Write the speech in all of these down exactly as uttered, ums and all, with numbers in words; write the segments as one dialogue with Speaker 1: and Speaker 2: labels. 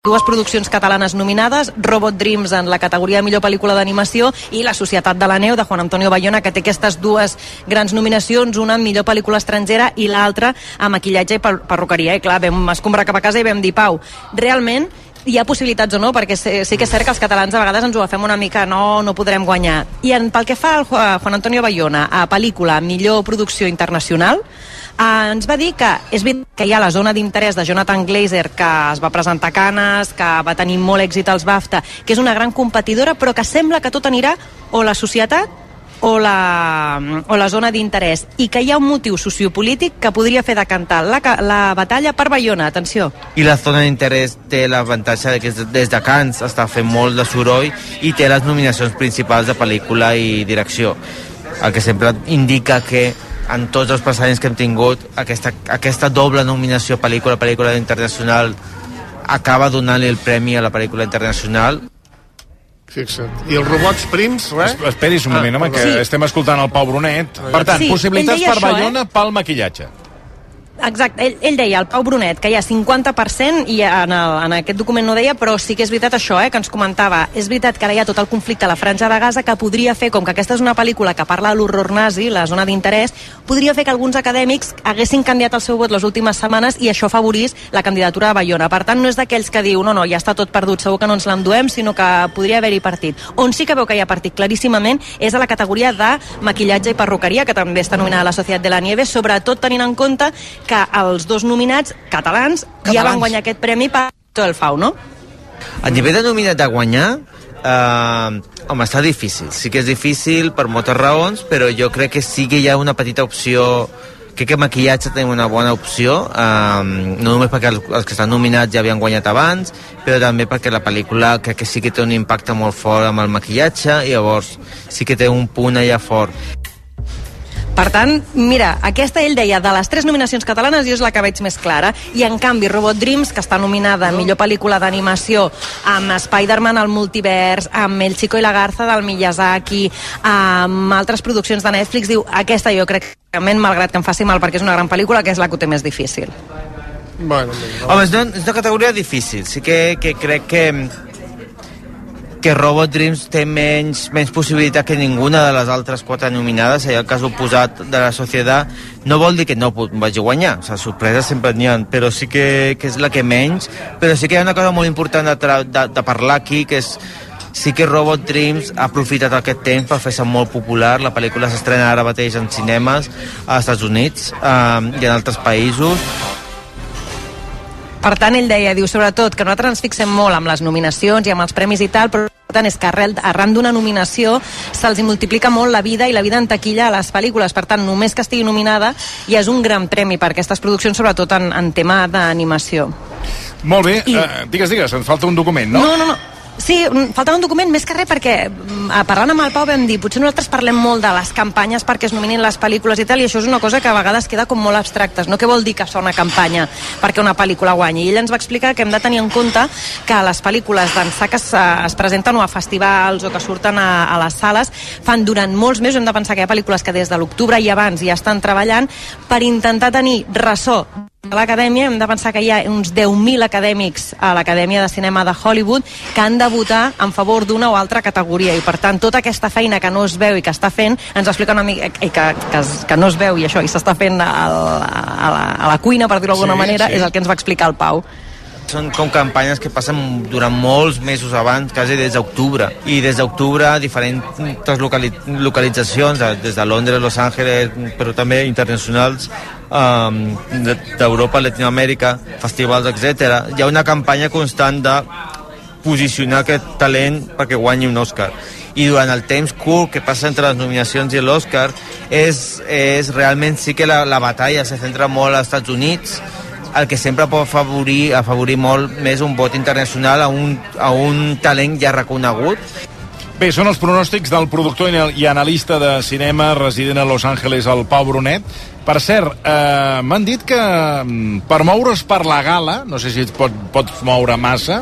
Speaker 1: dues produccions catalanes nominades, Robot Dreams en la categoria de millor pel·lícula d'animació i La Societat de la Neu, de Juan Antonio Bayona, que té aquestes dues grans nominacions, una en millor pel·lícula estrangera i l'altra a maquillatge i per perruqueria. I clar, vam escombrar cap a casa i vam dir, Pau, realment hi ha possibilitats o no? Perquè sí que és cert que els catalans a vegades ens ho agafem una mica, no, no podrem guanyar. I en, pel que fa al Juan Antonio Bayona a pel·lícula millor producció internacional, eh, ens va dir que és veritat que hi ha la zona d'interès de Jonathan Glazer, que es va presentar a Cannes, que va tenir molt èxit als BAFTA, que és una gran competidora, però que sembla que tot anirà o la societat o la, o la zona d'interès, i que hi ha un motiu sociopolític que podria fer decantar la, la batalla per Bayona, atenció.
Speaker 2: I la zona d'interès té l'avantatge de que des de Cannes està fent molt de soroll i té les nominacions principals de pel·lícula i direcció, el que sempre indica que en tots els precedents que hem tingut aquesta, aquesta doble nominació pel·lícula, pel·lícula internacional acaba donant el premi a la pel·lícula internacional.
Speaker 3: Fixa't. I els robots prims, res?
Speaker 4: Esperis un moment, ah, home, que sí. Estem escoltant el Pau Brunet. Per tant, sí, possibilitats per Bayona eh? pel maquillatge.
Speaker 1: Exacte, ell, ell deia, el Pau Brunet, que hi ha cinquanta per cent, i en, el, en aquest document no deia, però sí que és veritat això, eh, que ens comentava. És veritat que ara hi ha tot el conflicte a la Franja de Gaza, que podria fer, com que aquesta és una pel·lícula que parla de l'horror nazi, la zona d'interès, podria fer que alguns acadèmics haguessin canviat el seu vot les últimes setmanes i això afavorís la candidatura de Bayona. Per tant, no és d'aquells que diu, no, no, ja està tot perdut, segur que no ens l'enduem, sinó que podria haver-hi partit. On sí que veu que hi ha partit claríssimament és a la categoria de maquillatge i perruqueria, que també està nominada a la Societat de la Nieve, sobretot tenint en compte que els dos nominats catalans, catalans. ja van guanyar aquest premi per tot el F A U, no?
Speaker 2: A nivell de nominat de guanyar, eh, home, està difícil. Sí que és difícil per moltes raons, però jo crec que sí que hi ha una petita opció. Crec que maquillatge té una bona opció, eh, no només perquè els, els que estan nominats ja havien guanyat abans, però també perquè la pel·lícula crec que sí que té un impacte molt fort amb el maquillatge, i llavors sí que té un punt allà fort.
Speaker 1: Per tant, mira, aquesta ell deia, de les tres nominacions catalanes jo és la que veig més clara, i en canvi Robot Dreams, que està nominada a millor pel·lícula d'animació amb Spider-Man al multivers, amb El Chico i la Garza del Miyazaki, amb altres produccions de Netflix, diu, aquesta jo crec que, malgrat que em faci mal perquè és una gran pel·lícula, que és la que ho té més difícil.
Speaker 3: Bueno,
Speaker 2: home, és una, és una categoria difícil, sí que, que crec que que Robot Dreams té menys, menys possibilitat que ninguna de les altres quatre nominades. Allà el cas oposat de La Societat no vol dir que no vagi a guanyar, o sigui, sorpreses sempre n'hi ha, però sí que, que és la que menys. Però sí que hi ha una cosa molt important de, de, de parlar aquí, que és sí que Robot Dreams ha aprofitat aquest temps per fer-se molt popular. La pel·lícula s'estrena ara mateix en cinemes als Estats Units eh, i en altres països.
Speaker 1: Per tant, ell deia, diu, sobretot, que nosaltres ens fixem molt amb les nominacions i amb els premis i tal, però tant és que arrel, arran d'una nominació se'ls multiplica molt la vida i la vida en taquilla a les pel·lícules. Per tant, només que estigui nominada ja és un gran premi per aquestes produccions, sobretot en, en tema d'animació.
Speaker 4: Molt bé,
Speaker 1: I...
Speaker 4: uh, digues, digues, ens falta un document, no?
Speaker 1: No, no, no. Sí, faltava un document més que res perquè parlant amb el Pau vam dir, potser nosaltres parlem molt de les campanyes perquè es nominin les pel·lícules i tal, i això és una cosa que a vegades queda com molt abstractes, no? Què vol dir que fa una campanya perquè una pel·lícula guanyi? I ell ens va explicar que hem de tenir en compte que les pel·lícules d'ençà que es, es presenten o a festivals o que surten a, a les sales fan durant molts mesos. Hem de pensar que hi ha pel·lícules que des de l'octubre i abans ja estan treballant per intentar tenir ressò a l'acadèmia. Hem de pensar que hi ha uns deu mil acadèmics a l'Acadèmia de Cinema de Hollywood que han de votar en favor d'una o altra categoria, i per tant tota aquesta feina que no es veu i que està fent, ens explica una mica i que, que, que no es veu i això i s'està fent a la, a la, a la cuina, per dir-ho d'alguna sí, manera, sí. És el que ens va explicar el Pau.
Speaker 2: Són com campanyes que passen durant molts mesos abans, quasi des d'octubre. I des d'octubre diferents locali localitzacions, des de Londres, Los Angeles, però també internacionals, um, d'Europa, Llatinoamèrica, festivals, etcètera. Hi ha una campanya constant de posicionar aquest talent perquè guanyi un Òscar. I durant el temps curt que passa entre les nominacions i l'Òscar és, és realment sí que la, la batalla se centra molt als Estats Units, el que sempre pot afavorir, afavorir molt més un vot internacional a un, a un talent ja reconegut.
Speaker 4: Bé, són els pronòstics del productor i analista de cinema resident a Los Angeles, el Pau Brunet. Per cert, eh, m'han dit que per moure's per la gala, no sé si et pot, pots moure massa,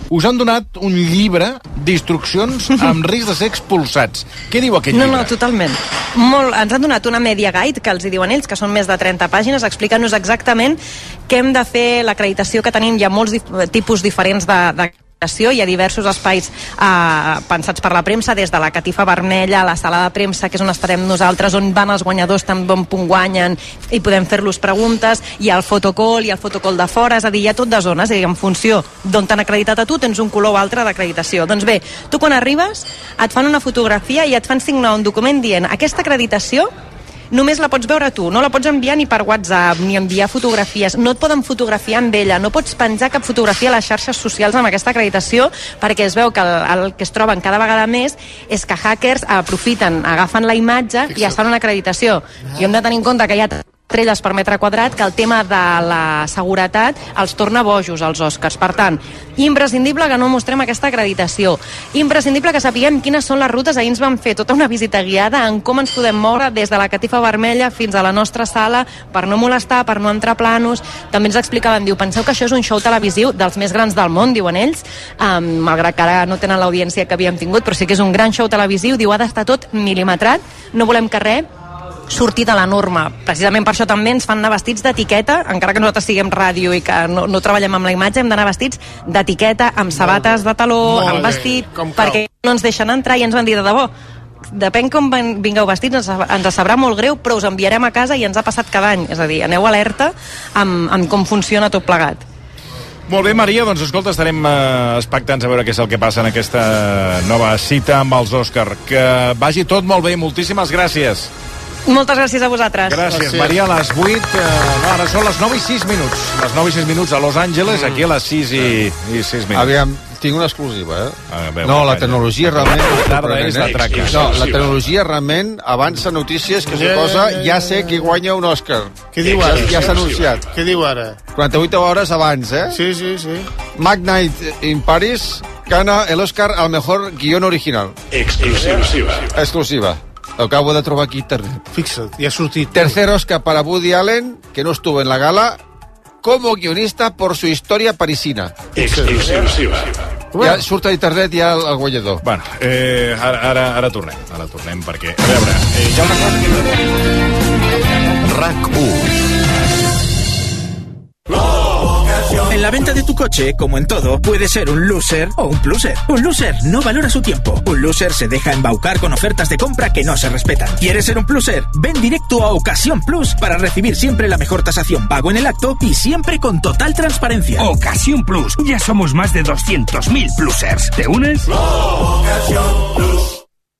Speaker 4: us han donat un llibre d'instruccions amb risc de ser expulsats. Què diu aquest
Speaker 1: no,
Speaker 4: llibre?
Speaker 1: No, no, totalment. Molt, ens han donat una media guide, que els hi diuen ells, que són més de trenta pàgines, explicant-nos exactament què hem de fer, l'acreditació que tenim. Hi ha molts dif- tipus diferents de, de hi ha diversos espais eh, pensats per la premsa, des de la catifa vermella, la sala de premsa, que és on estarem nosaltres, on van els guanyadors, tan bon punt guanyen, i podem fer-los preguntes, hi ha el fotocall, hi ha el fotocall de fora, és a dir, hi ha tot de zones, i en funció d'on t'han acreditat a tu, tens un color o altre d'acreditació. Doncs bé, tu quan arribes, et fan una fotografia i et fan signar un document dient aquesta acreditació només la pots veure tu, no la pots enviar ni per WhatsApp, ni enviar fotografies, no et poden fotografiar amb ella, no pots penjar cap fotografia a les xarxes socials amb aquesta acreditació, perquè es veu que el, el que es troben cada vegada més és que hackers aprofiten, agafen la imatge i es fan una acreditació. I hem de tenir en compte que hi ha estrelles per metre quadrat, que el tema de la seguretat els torna bojos als Oscars. Per tant, imprescindible que no mostrem aquesta acreditació. Imprescindible que sapiguem quines són les rutes. Ahir ens vam fer tota una visita guiada en com ens podem moure des de la catifa vermella fins a la nostra sala per no molestar, per no entrar planos. També ens explicaven, diu, penseu que això és un show televisiu dels més grans del món, diuen ells, um, malgrat que ara no tenen l'audiència que havíem tingut, però sí que és un gran show televisiu, diu, ha d'estar tot milimetrat, no volem que res sortir de la norma. Precisament per això també ens fan anar vestits d'etiqueta, encara que nosaltres siguem ràdio i que no, no treballem amb la imatge, hem d'anar vestits d'etiqueta, amb sabates de taló, amb vestit, perquè no ens deixen entrar, i ens van dir, de debò, depèn com vingueu vestits, ens, ens sabrà molt greu, però us enviarem a casa i ens ha passat cada any. És a dir, aneu alerta amb, amb com funciona tot plegat.
Speaker 4: Molt bé, Maria, doncs escolta, estarem eh, expectants a veure què és el que passa en aquesta nova cita amb els Òscar. Que vagi tot molt bé, moltíssimes gràcies.
Speaker 1: Moltes gràcies a vosaltres.
Speaker 4: Gràcies,
Speaker 3: gràcies.
Speaker 4: Maria, a les vuit, eh, no, ara són les nou i sis minuts. Les nou i sis minuts a Los Angeles, aquí a les sis i sis minuts.
Speaker 5: Aviam, tinc una exclusiva, eh?
Speaker 4: A veure,
Speaker 5: no, la
Speaker 4: calla.
Speaker 5: tecnologia realment...
Speaker 4: La tarda és de traca.
Speaker 5: No, la tecnologia realment avança notícies que suposa, ja sé qui guanya un Òscar.
Speaker 3: Què diu ara?
Speaker 5: Ja s'ha anunciat.
Speaker 3: Què diu ara?
Speaker 5: quaranta-vuit hores abans, eh?
Speaker 3: Sí, sí, sí.
Speaker 5: Mac Night in Paris gana el Òscar al mejor guión original.
Speaker 6: Exclusiva.
Speaker 5: Exclusiva. Lo acabo de trobar aquí a internet.
Speaker 3: Fixa't, ja ha sortit.
Speaker 5: Tercer Òscar para Woody Allen, que no estuvo en la gala, como guionista por su historia parisina.
Speaker 6: Exclusiva.
Speaker 5: Ja surt a internet ja el, el guanyador.
Speaker 4: Bueno, eh, ara, ara, ara tornem, ara tornem, perquè, a veure, eh, hi ha una cosa que...
Speaker 7: RAC u. En la venta de tu coche, como en todo, puede ser un loser o un pluser. Un loser no valora su tiempo. Un loser se deja embaucar con ofertas de compra que no se respetan. ¿Quieres ser un pluser? Ven directo a Ocasión Plus para recibir siempre la mejor tasación pago en el acto y siempre con total transparencia.
Speaker 8: Ocasión Plus. Ya somos más de doscientos mil plusers. ¿Te unes?
Speaker 6: Ocasión Plus.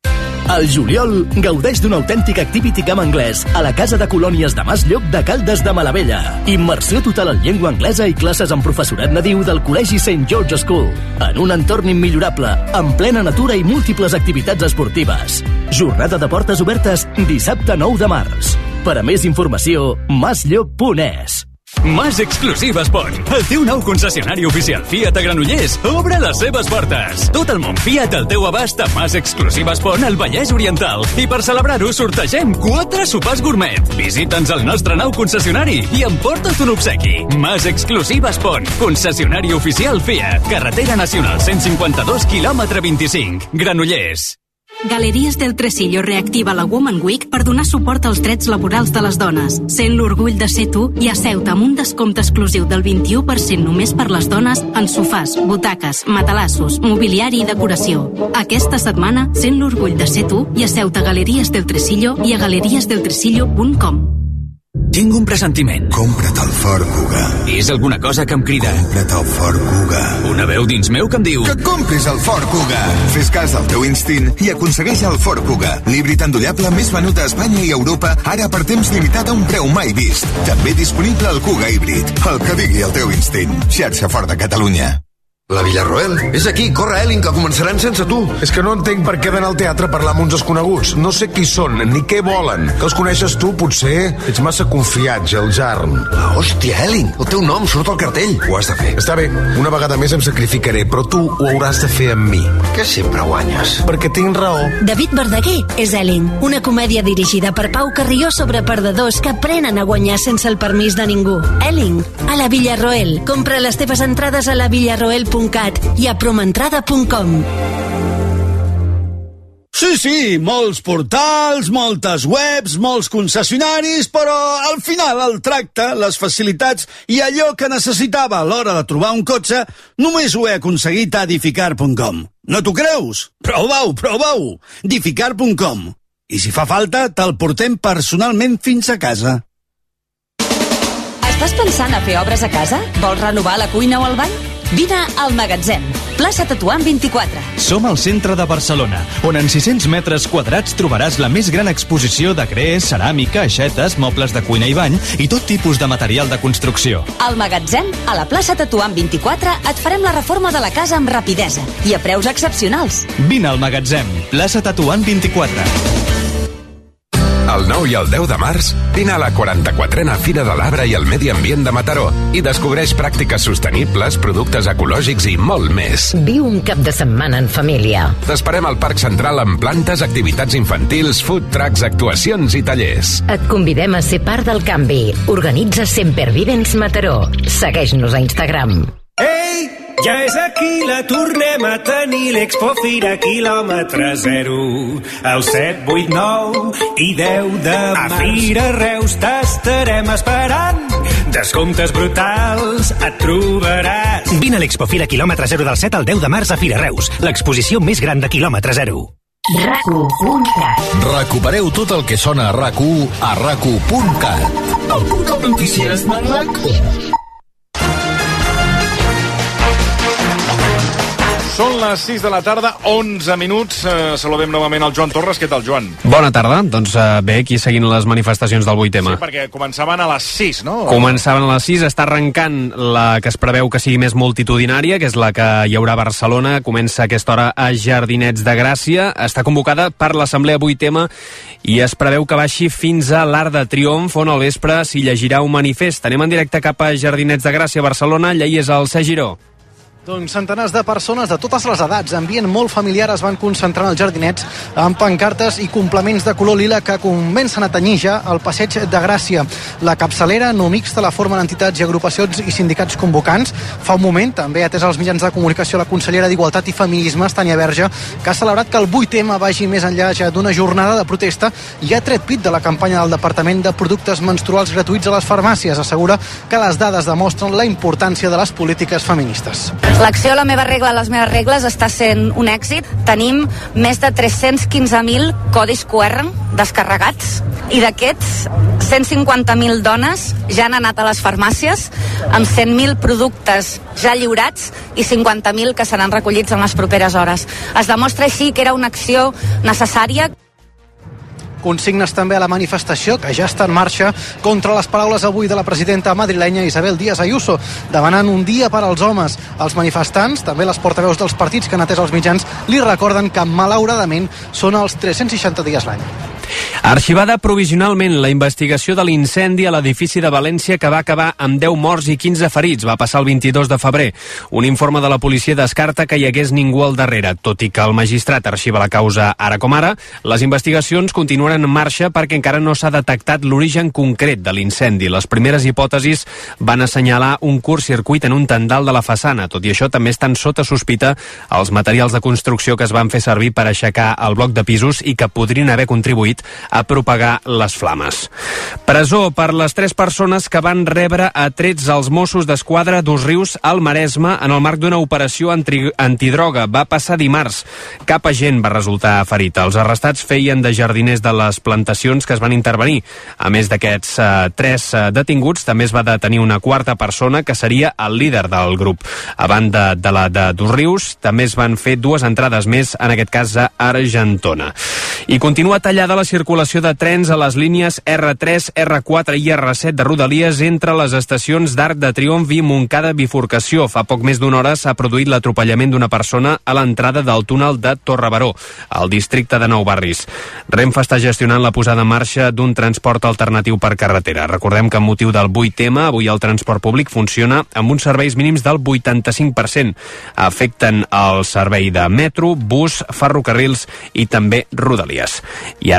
Speaker 9: Al juliol, gaudeix d'un autèntic Activity Camp anglès a la Casa de Colònies de Mas Llop de Caldes de Malavella. Immersió total en llengua anglesa i classes amb professorat nadiu del Col·legi Saint George School. En un entorn immillorable, en plena natura i múltiples activitats esportives. Jornada de portes obertes dissabte nou de març. Per a més informació, masllop punt es.
Speaker 10: Mas Exclusiva Spon, el teu nou concessionari oficial Fiat a Granollers, obre les seves portes. Tot el món Fiat al teu abast a Mas Exclusiva Spon al Vallès Oriental. I per celebrar-ho sortegem quatre sopars gourmet. Visita'ns al nostre nou concessionari i emporta't un obsequi. Mas Exclusiva Spon, concessionari oficial Fiat. Carretera Nacional cent cinquanta-dos, quilòmetre vint-i-cinc, Granollers.
Speaker 11: Galeries del Tresillo reactiva la Woman Week per donar suport als drets laborals de les dones. Sent l'orgull de ser tu i asseu-te amb un descompte exclusiu del vint-i-u per cent només per les dones en sofàs, butaques, matalassos, mobiliari i decoració. Aquesta setmana, sent l'orgull de ser tu i asseu-te a Galeries del Tresillo i a galeries del tresillo punt com.
Speaker 10: Tinc un pressentiment.
Speaker 12: Compra't el Ford Kuga.
Speaker 10: És alguna cosa que em crida.
Speaker 12: Compra't el Ford Kuga.
Speaker 10: Una veu dins meu que em diu...
Speaker 12: Que compris el Ford Kuga. Fes cas del teu instint i aconsegueix el Ford Kuga. L'híbrid endollable més venut a Espanya i Europa, ara per temps limitat a un preu mai vist. També disponible el Kuga híbrid. El que digui el teu instint. Xarxa Ford de Catalunya.
Speaker 13: La Villarroel? És aquí, corre, Elling, que començaran sense tu.
Speaker 14: És que no entenc per què d'anar al teatre a parlar amb uns desconeguts. No sé qui són, ni què volen. Que els coneixes tu, potser? Ets massa confiat, Geljarn.
Speaker 13: Ah, hòstia, Elling, el teu nom surt al cartell. Ho has de fer.
Speaker 14: Està bé, una vegada més em sacrificaré, però tu ho hauràs de fer amb mi.
Speaker 13: Que sempre guanyes.
Speaker 14: Perquè tinc raó.
Speaker 15: David Verdaguer és Elling, una comèdia dirigida per Pau Carrió sobre perdedors que aprenen a guanyar sense el permís de ningú. Elling, a la Villarroel. Compra les teves entrades a la villarroel punt punt cat i a promentrada punt com.
Speaker 16: Sí, sí, molts portals, moltes webs, molts concessionaris, però al final el tracte, les facilitats i allò que necessitava a l'hora de trobar un cotxe només ho he aconseguit a Dificar punt com. No t'ho creus? Prova-ho, prova-ho! Dificar punt com. I si fa falta, te'l portem personalment fins a casa.
Speaker 17: Estàs pensant a fer obres a casa? Vols renovar la cuina o el bany? Vine al Magatzem, plaça Tetuan vint-i-quatre.
Speaker 18: Som al centre de Barcelona, on en sis-cents metres quadrats trobaràs la més gran exposició de gres, ceràmica, aixetes, mobles de cuina i bany i tot tipus de material de construcció.
Speaker 17: Al Magatzem, a la plaça Tetuan vint-i-quatre, et farem la reforma de la casa amb rapidesa i a preus excepcionals.
Speaker 18: Vine al Magatzem, plaça Tetuan vint-i-quatre.
Speaker 19: El nou i el deu de març, vine a la quaranta-quatrena Fira de l'Arbre i el Medi Ambient de Mataró i descobreix pràctiques sostenibles, productes ecològics i molt més.
Speaker 20: Viu un cap de setmana en família.
Speaker 19: T'esperem al Parc Central amb plantes, activitats infantils, food trucks, actuacions i tallers.
Speaker 20: Et convidem a ser part del canvi. Organitza Sempervivents Mataró. Segueix-nos a Instagram.
Speaker 21: Ei, ja és aquí, la tornem a tenir, l'Expo Fira quilòmetre zero, el set, vuit, nou i deu de març. A Fira Reus t'estarem esperant, descomptes brutals et trobaràs.
Speaker 22: Vine a l'Expo Fira quilòmetre zero del set al deu de març a Fira Reus, l'exposició més gran de quilòmetre zero.
Speaker 9: rac u punt cat.
Speaker 23: Recupereu tot el que sona a RAC u a rac u punt cat.
Speaker 9: El punt de notícies de RAC u.
Speaker 4: Són les sis de la tarda, onze minuts. Eh, saludem novament el Joan Torres. Què tal, Joan?
Speaker 24: Bona tarda. Doncs eh, bé, aquí seguint les manifestacions del vuit ema.
Speaker 4: Sí, perquè començaven a les sis, no?
Speaker 24: Començaven a les sis, està arrencant la que es preveu que sigui més multitudinària, que és la que hi haurà a Barcelona. Comença a aquesta hora a Jardinets de Gràcia. Està convocada per l'Assemblea vuit ema i es preveu que baixi fins a l'Arc de Triomf, on al vespre s'hi llegirà un manifest. Anem en directe cap a Jardinets de Gràcia, Barcelona. Allà hi és el Sergi Giró.
Speaker 25: Doncs centenars de persones de totes les edats, ambient molt familiar, es van concentrar als jardinets amb pancartes i complements de color lila que comencen a tenyir ja el passeig de Gràcia. La capçalera no mixta la formen entitats i agrupacions i sindicats convocants. Fa un moment també ha atès als mitjans de comunicació la consellera d'Igualtat i Feminismes, Tània Verge, que ha celebrat que el vuit ema vagi més enllà ja d'una jornada de protesta i ha tret pit de la campanya del Departament de Productes Menstruals Gratuïts a les farmàcies. Assegura que les dades demostren la importància de les polítiques feministes.
Speaker 26: L'acció La meva regla, les meves regles està sent un èxit. Tenim més de tres-cents quinze mil codis cu erre descarregats i d'aquests cent cinquanta mil dones ja han anat a les farmàcies amb cent mil productes ja lliurats i cinquanta mil que seran recollits en les properes hores. Es demostra així que era una acció necessària.
Speaker 25: Consignes també a la manifestació, que ja està en marxa, contra les paraules avui de la presidenta madrilenya Isabel Díaz Ayuso, demanant un dia per als homes. Els manifestants, també les portaveus dels partits que han atès els mitjans, li recorden que, malauradament, són els tres-cents seixanta dies l'any.
Speaker 24: Arxivada provisionalment la investigació de l'incendi a l'edifici de València que va acabar amb deu morts i quinze ferits. Va passar el vint-i-dos de febrer. Un informe de la policia descarta que hi hagués ningú al darrere. Tot i que el magistrat arxiva la causa ara com ara, les investigacions continuen en marxa perquè encara no s'ha detectat l'origen concret de l'incendi. Les primeres hipòtesis van assenyalar un curt-circuit en un tendal de la façana. Tot i això, també estan sota sospita els materials de construcció que es van fer servir per aixecar el bloc de pisos i que podrien haver contribuït a propagar les flames. Presó per les tres persones que van rebre a trets als Mossos d'Esquadra d'Osrius al Maresme en el marc d'una operació anti antidroga. Va passar dimarts. Cap agent va resultar ferit. Els arrestats feien de jardiners de les plantacions que es van intervenir. A més d'aquests eh, tres eh, detinguts, també es va detenir una quarta persona que seria el líder del grup. A banda de la de d'Osrius, també es van fer dues entrades més, en aquest cas a Argentona. I continua tallada la circulació de trens a les línies erre tres, erre quatre i erre set de Rodalies entre les estacions d'Arc de Triomf i Montcada Bifurcació. Fa poc més d'una hora s'ha produït l'atropellament d'una persona a l'entrada del túnel de Torrebaró, al districte de Nou Barris. Renfe està gestionant la posada en marxa d'un transport alternatiu per carretera. Recordem que amb motiu del vuit ema, avui el transport públic funciona amb uns serveis mínims del vuitanta-cinc per cent. Afecten el servei de metro, bus, ferrocarrils i també Rodalies. I ara els esports.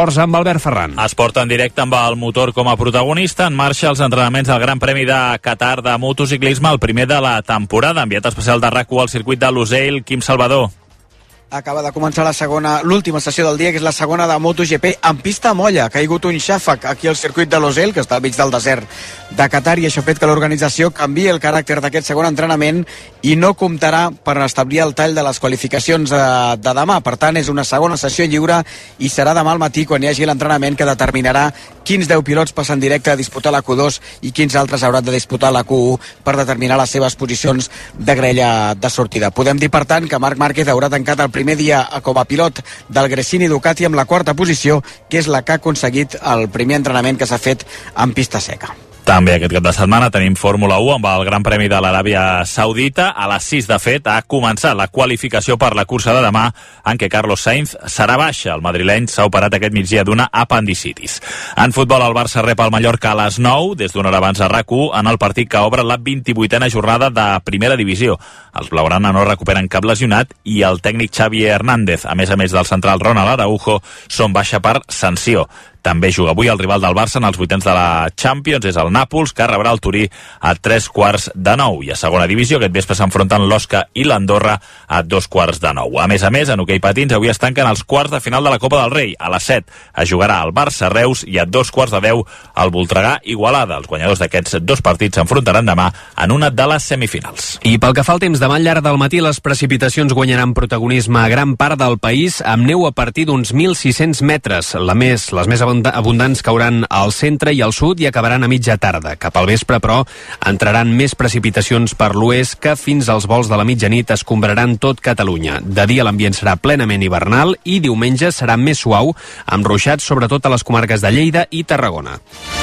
Speaker 24: Esports amb Albert Ferran.
Speaker 1: Esport en directe amb el motor com a protagonista. En marxa els entrenaments del Gran Premi de Qatar de motociclisme, el primer de la temporada. Enviat especial de RAC u al circuit de Losail, Quim Salvador.
Speaker 2: Acaba de començar la segona, l'última sessió del dia, que és la segona de MotoGP en pista molla. Ha caigut un xàfec aquí al circuit de Losail, que està al mig del desert de Qatar, i això ha fet que l'organització canviï el caràcter d'aquest segon entrenament i no comptarà per establir el tall de les qualificacions de, de demà. Per tant, és una segona sessió lliure i serà demà al matí quan hi hagi l'entrenament que determinarà quins deu pilots passen directe a disputar la Q dos i quins altres hauran de disputar la Q u per determinar les seves posicions de grella de sortida. Podem dir, per tant, que Marc Márquez haurà tancat el primer dia com a pilot del Gresini Ducati amb la quarta posició, que és la que ha aconseguit el primer entrenament que s'ha fet en pista seca.
Speaker 1: També aquest cap de setmana tenim Fórmula u amb el Gran Premi de l'Aràbia Saudita. A les sis, de fet, ha començat la qualificació per la cursa de demà, en què Carlos Sainz serà baixa. El madrileny s'ha operat aquest migdia d'una apendicitis. En futbol, el Barça rep el Mallorca a les nou, des d'una hora abans a RAC u, en el partit que obre la vint-i-vuitena jornada de Primera Divisió. Els blaugrana no recuperen cap lesionat i el tècnic Xavi Hernández, a més a més del central Ronald Araujo, són baixa per sanció. També juga avui el rival del Barça en els vuitens de la Champions, és el Nàpols, que rebrà el Turí a tres quarts de nou. I a segona divisió, aquest vespre s'enfronten l'Osca i l'Andorra a dos quarts de nou. A més a més, en hoquei patins, avui es tanquen els quarts de final de la Copa del Rei. A les set es jugarà el Barça-Reus i a dos quarts de deu el Voltregà-Igualada. Els guanyadors d'aquests dos partits s'enfrontaran demà en una de les semifinals.
Speaker 24: I pel que fa al temps, demà al llarg del matí les precipitacions guanyaran protagonisme a gran part del país, amb neu a partir d'uns mil sis-cents metres. La més, les més abundants cauran al centre i al sud i acabaran a mitja tarda. Cap al vespre, però, entraran més precipitacions per l'oest que fins als volts de la mitjanit escombraran tot Catalunya. De dia l'ambient serà plenament hivernal i diumenge serà més suau, amb ruixats sobretot a les comarques de Lleida i Tarragona.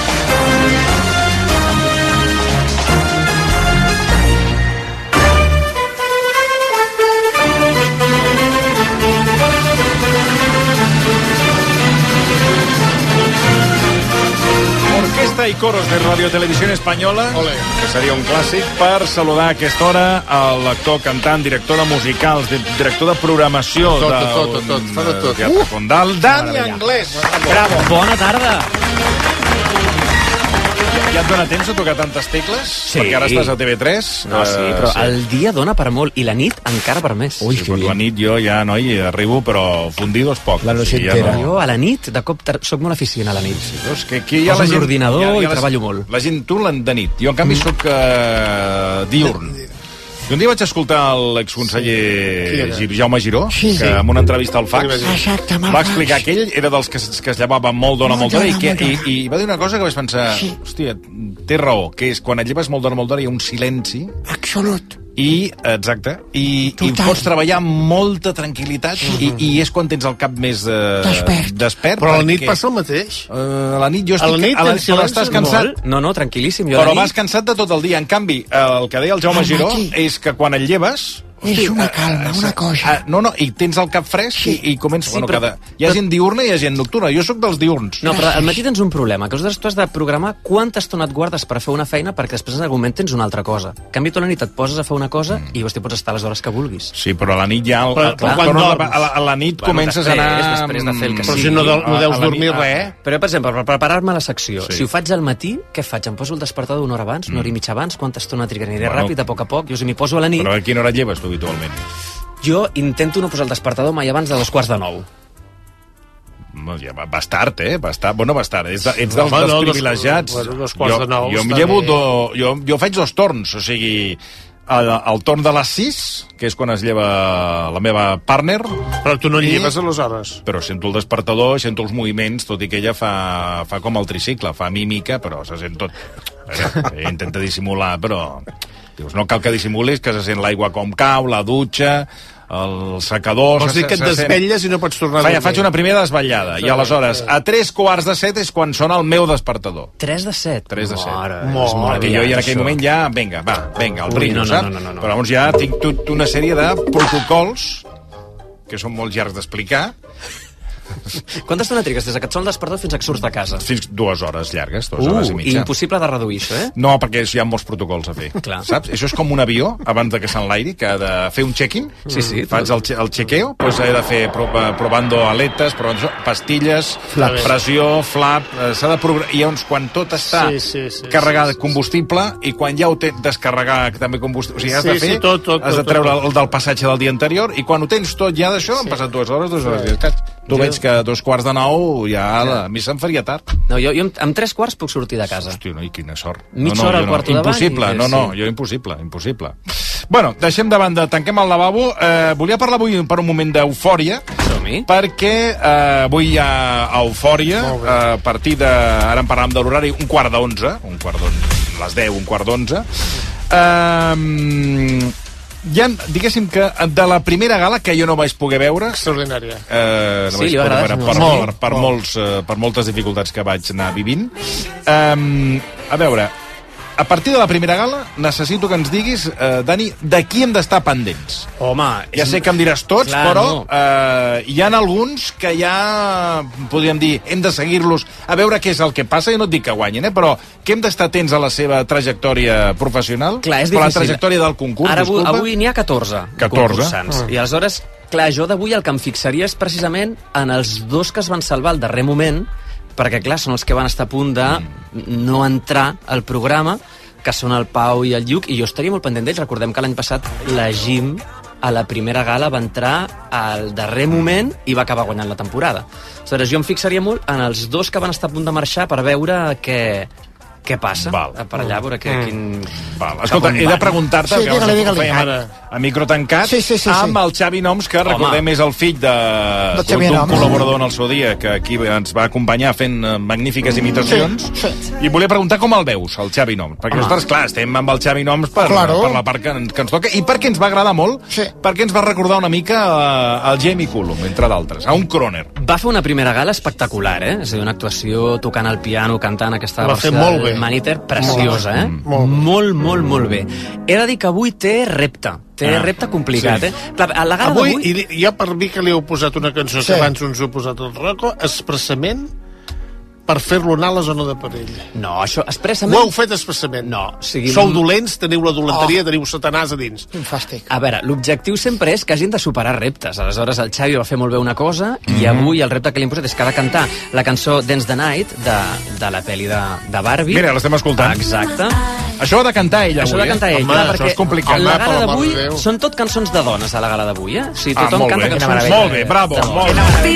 Speaker 4: Orquesta y coros de Radio Televisión Española, Olé. Que seria un clàssic, per saludar a aquesta hora l'actor, cantant, director de musicals, director de programació
Speaker 3: tot,
Speaker 4: de
Speaker 3: tot, tot, tot, tot, tot.
Speaker 4: Teatre Fondal, Dani Anglès.
Speaker 3: Bravo.
Speaker 24: Bona tarda.
Speaker 4: Ja et dona temps a tocar tantes tecles?
Speaker 5: Sí.
Speaker 4: Perquè ara estàs a T V tres.
Speaker 5: No, sí, però uh, el dia dona per molt, i la nit encara per més.
Speaker 4: Ui, sí, doncs la nit jo ja, noi, arribo, però fundido és poc.
Speaker 5: La noche entera. Ja no... Jo a la nit, de cop, soc molt eficient a la nit. Sí,
Speaker 4: doncs que aquí hi ha la gent...
Speaker 5: l'ordinador
Speaker 4: hi ha, hi ha
Speaker 5: i treballo molt.
Speaker 4: La gent, tu de nit. Jo, en canvi, mm. soc uh, diurn. I un dia vaig escoltar l'exconseller Gir, Jaume Giró, sí, que en una entrevista al Fax
Speaker 7: Exacte,
Speaker 4: va explicar que ell era dels que, que es llevava molt d'hora, molt d'hora, i, que, i, i va dir una cosa que vaig pensar, sí. Hòstia, té raó, que és quan et lleves molt d'hora, molt d'hora, hi ha un silenci.
Speaker 7: Absolut.
Speaker 4: I, exacte, i, i pots treballar amb molta tranquil·litat, sí. i, i és quan tens el cap més eh,
Speaker 7: despert.
Speaker 4: despert.
Speaker 3: Però a la nit passa el mateix.
Speaker 4: Uh, a la nit jo estic...
Speaker 3: A la nit,
Speaker 4: a la, però estàs cansat.
Speaker 5: Molt? No, no, tranquil·líssim. Jo
Speaker 4: però
Speaker 5: nit...
Speaker 4: vas cansat de tot el dia. En canvi, el que deia el Jaume Giró és que quan et lleves...
Speaker 7: És
Speaker 4: Hosti,
Speaker 7: una calma, una cosa.
Speaker 4: Uh, no, no, i tens el cap fresc, sí. i, i comença... Sí, bueno, però, cada... Hi ha gent diurna i hi ha gent nocturna. Jo sóc dels diurns.
Speaker 5: No, però al matí tens un problema, que tu has de programar quanta estona et guardes per fer una feina, perquè després en algun moment tens una altra cosa. En canvi, tu a la nit et poses a fer una cosa mm. i hosti, pots estar les hores que vulguis.
Speaker 4: Sí, però a la nit ja... El,
Speaker 5: però,
Speaker 4: el, el, el, a, la, a la nit bueno, comences
Speaker 5: després,
Speaker 4: a anar...
Speaker 5: Després de fer el que
Speaker 3: però
Speaker 5: sigui.
Speaker 3: si no, no deus dormir
Speaker 5: nit,
Speaker 3: res.
Speaker 5: Però, per exemple, per preparar-me la secció, sí. Si ho faig al matí, què faig? Em poso el despertador una hora abans, una hora i mitja abans, quanta estona trigaré? Aniré bueno, ràpid, a poc a poc, jo si m'hi poso a la nit...
Speaker 4: Però a quina hora et lleves, tu, habitualment?
Speaker 5: Jo intento no posar el despertador mai abans de dos quarts de nou.
Speaker 4: Ja, vas tard, eh? Vas tard. Bueno, vas tard. Ets, ets dels, dels
Speaker 3: no,
Speaker 4: privilegiats.
Speaker 3: Dos, dos quarts
Speaker 4: jo,
Speaker 3: de nou.
Speaker 4: Jo, llevo do, jo, jo faig dos torns, o sigui, el, el torn de les sis, que és quan es lleva la meva partner.
Speaker 3: Però tu no lleves a les hores.
Speaker 4: Però sento el despertador, sento els moviments, tot i que ella fa, fa com el tricicle, fa mímica, però se sent tot. Eh, intenta dissimular, però... Dius, no cal que dissimulis, que se sent l'aigua com cau, la dutxa, el secador...
Speaker 3: Vols dir que et desvetlles i no pots tornar a dormir?
Speaker 4: Faig una primera desvetllada, i aleshores, a tres quarts de set és quan sona el meu despertador.
Speaker 5: Tres de set?
Speaker 4: Tres de set.
Speaker 5: Mare,
Speaker 4: és molt que jo i en aquell moment ja, vinga, va, vinga, el brillo,
Speaker 5: no,
Speaker 4: saps?
Speaker 5: no, no, no, no.
Speaker 4: Però llavors ja tinc tot una sèrie de protocols que són molt llargs d'explicar,
Speaker 5: Quanta estona trigues des que et sona el despertador fins que surts de casa?
Speaker 4: Fins dues hores llargues, dues
Speaker 5: Uh,
Speaker 4: hores i mitja.
Speaker 5: impossible de reduir això, eh?
Speaker 4: No, perquè hi ha molts protocols a fer.
Speaker 5: Clar.
Speaker 4: Saps? Això és com un avió, abans de que s'enlairi, que ha de fer un check-in.
Speaker 5: Sí, sí.
Speaker 4: Faig el, che el chequeo, doncs he de fer pro provando aletes, provando això, pastilles,
Speaker 3: Flaps.
Speaker 4: pressió, flap... Eh, s'ha de programar... I llavors, quan tot està
Speaker 3: Sí, sí, sí,
Speaker 4: carregat
Speaker 3: sí, sí,
Speaker 4: combustible, i quan ja ho tens descarregar també combustible... O sigui, has
Speaker 3: Sí,
Speaker 4: de fer...
Speaker 3: sí, tot, tot,
Speaker 4: has de
Speaker 3: tot,
Speaker 4: treure
Speaker 3: tot.
Speaker 4: el del passatge del dia anterior, i quan ho tens tot ja d'això, sí. han passat dues hores, dues hores i escaig. Tu
Speaker 5: Jo-
Speaker 4: veig que a dos quarts de nou ja... La... A mi se'm faria tard.
Speaker 5: No, jo, jo amb, amb tres quarts puc sortir de casa.
Speaker 4: Hòstia, no, i quina sort.
Speaker 5: Mitja
Speaker 4: no, no,
Speaker 5: hora
Speaker 4: jo
Speaker 5: al
Speaker 4: no.
Speaker 5: quarto de bany
Speaker 4: Impossible,
Speaker 5: i-
Speaker 4: no, no,
Speaker 5: sí.
Speaker 4: jo impossible, impossible. Bueno, deixem de banda, tanquem el lavabo. Eh, volia parlar avui per un moment d'eufòria, perquè eh, avui hi ha eufòria, eh, a partir de... Ara en parlàvem de l'horari, un quart d'onze, un quart d'onze, les deu, un quart d'onze. Eh, hi ha, diguéssim que de la primera gala, que jo no vaig poder veure...
Speaker 3: Extraordinària.
Speaker 4: Eh, no
Speaker 5: Sí,
Speaker 4: vaig
Speaker 5: li va
Speaker 4: poder
Speaker 5: agradar,
Speaker 4: veure
Speaker 5: sí,
Speaker 4: per,
Speaker 5: molt,
Speaker 4: per, per, molts, eh, per moltes dificultats que vaig anar vivint. Eh, a veure, a partir de la primera gala, necessito que ens diguis, eh, Dani, de qui hem d'estar pendents.
Speaker 5: Home...
Speaker 4: Ja sé que em diràs tots,
Speaker 5: Clar,
Speaker 4: però
Speaker 5: no.
Speaker 4: eh, hi ha alguns que ja, podríem dir, hem de seguir-los a veure què és el que passa. Jo no et dic que guanyin, eh, però que hem d'estar atents a la seva trajectòria professional,
Speaker 5: Clar, és
Speaker 4: però la
Speaker 5: difícil.
Speaker 4: trajectòria del concurs,
Speaker 5: Ara, avui,
Speaker 4: disculpa.
Speaker 5: avui n'hi ha catorze,
Speaker 4: catorze.
Speaker 5: concursants.
Speaker 4: Mm.
Speaker 5: I aleshores, clar, jo d'avui el que em fixaria és precisament en els dos que es van salvar al darrer moment, perquè, clar, són els que van estar a punt de no entrar al programa, que són el Pau i el Lluc, i jo estaria molt pendent d'ells. Recordem que l'any passat la Jim a la primera gala va entrar al darrer moment i va acabar guanyant la temporada. Aleshores, jo em fixaria molt en els dos que van estar a punt de marxar per veure què, què passa.
Speaker 4: Val.
Speaker 5: Per allà, a veure que,
Speaker 4: Mm.
Speaker 5: quin...
Speaker 4: Val. Escolta, he de preguntar-te,
Speaker 5: Sí,
Speaker 4: que
Speaker 5: digue-li,
Speaker 4: ho
Speaker 5: digue-li.
Speaker 4: fèiem
Speaker 5: Ara.
Speaker 4: a micro tancat,
Speaker 5: Sí, sí, sí, sí.
Speaker 4: amb el Xavi Noms, que recordem és el fill de
Speaker 5: De Xavi
Speaker 4: d'un
Speaker 5: Noms.
Speaker 4: col·laborador en el seu dia, que aquí ens va acompanyar fent eh, magnífiques imitacions.
Speaker 3: Sí, sí.
Speaker 4: I volia preguntar com el veus, el Xavi Noms. Perquè
Speaker 3: Home.
Speaker 4: nosaltres, clar, estem amb el Xavi Noms per,
Speaker 3: Claro.
Speaker 4: per la part que, ens- que ens toca, i perquè ens va agradar molt, sí. perquè ens va recordar una mica eh, al Jamie Cullum, entre d'altres, a un croner.
Speaker 5: Va fer una primera gala espectacular, eh? És a dir, una actuació tocant el piano, cantant aquesta
Speaker 3: Va fer
Speaker 5: versió
Speaker 3: molt
Speaker 5: del
Speaker 3: bé.
Speaker 5: Maniter, preciosa, eh?
Speaker 3: Molt bé.
Speaker 5: Molt, molt, molt bé. He de dir que avui té repte. Té
Speaker 3: Ah,
Speaker 5: repte complicat,
Speaker 3: sí.
Speaker 5: eh? Clar, a la gala
Speaker 3: Avui,
Speaker 5: d'avui...
Speaker 3: i li- jo per mi que li heu posat una cançó
Speaker 5: Sí.
Speaker 3: que abans us heu posat el Rocco, expressament per fer-lo anar a la zona de perill.
Speaker 5: No, això expressament...
Speaker 3: Ho heu fet expressament.
Speaker 5: No, o sigui...
Speaker 3: Sou dolents, teniu la dolenteria, oh. teniu satanàs a dins.
Speaker 7: Quin fàstic.
Speaker 5: A veure, l'objectiu sempre és que hagin de superar reptes. Aleshores, el Xavi va fer molt bé una cosa
Speaker 3: Mhm.
Speaker 5: i avui el repte que li hem posat és que ha de cantar la cançó Dance the Night de, de la pel·li de, de Barbie.
Speaker 4: Mira, l'estem escoltant.
Speaker 5: Exacte.
Speaker 4: Això ho ha de cantar ell
Speaker 5: Això
Speaker 4: avui,
Speaker 5: ha de cantar
Speaker 4: eh?
Speaker 5: ell,
Speaker 4: Home,
Speaker 5: clar,
Speaker 4: això
Speaker 5: perquè
Speaker 4: és complicat.
Speaker 5: la
Speaker 4: Home,
Speaker 5: gala
Speaker 4: per la
Speaker 5: d'avui
Speaker 4: mare de Déu.
Speaker 5: són tot cançons de dones a la gala d'avui, eh? O sigui,
Speaker 4: Ah,
Speaker 5: tothom
Speaker 4: molt
Speaker 5: canta
Speaker 4: bé.
Speaker 5: cançons...
Speaker 4: Molt bé, bravo,
Speaker 5: de
Speaker 4: molt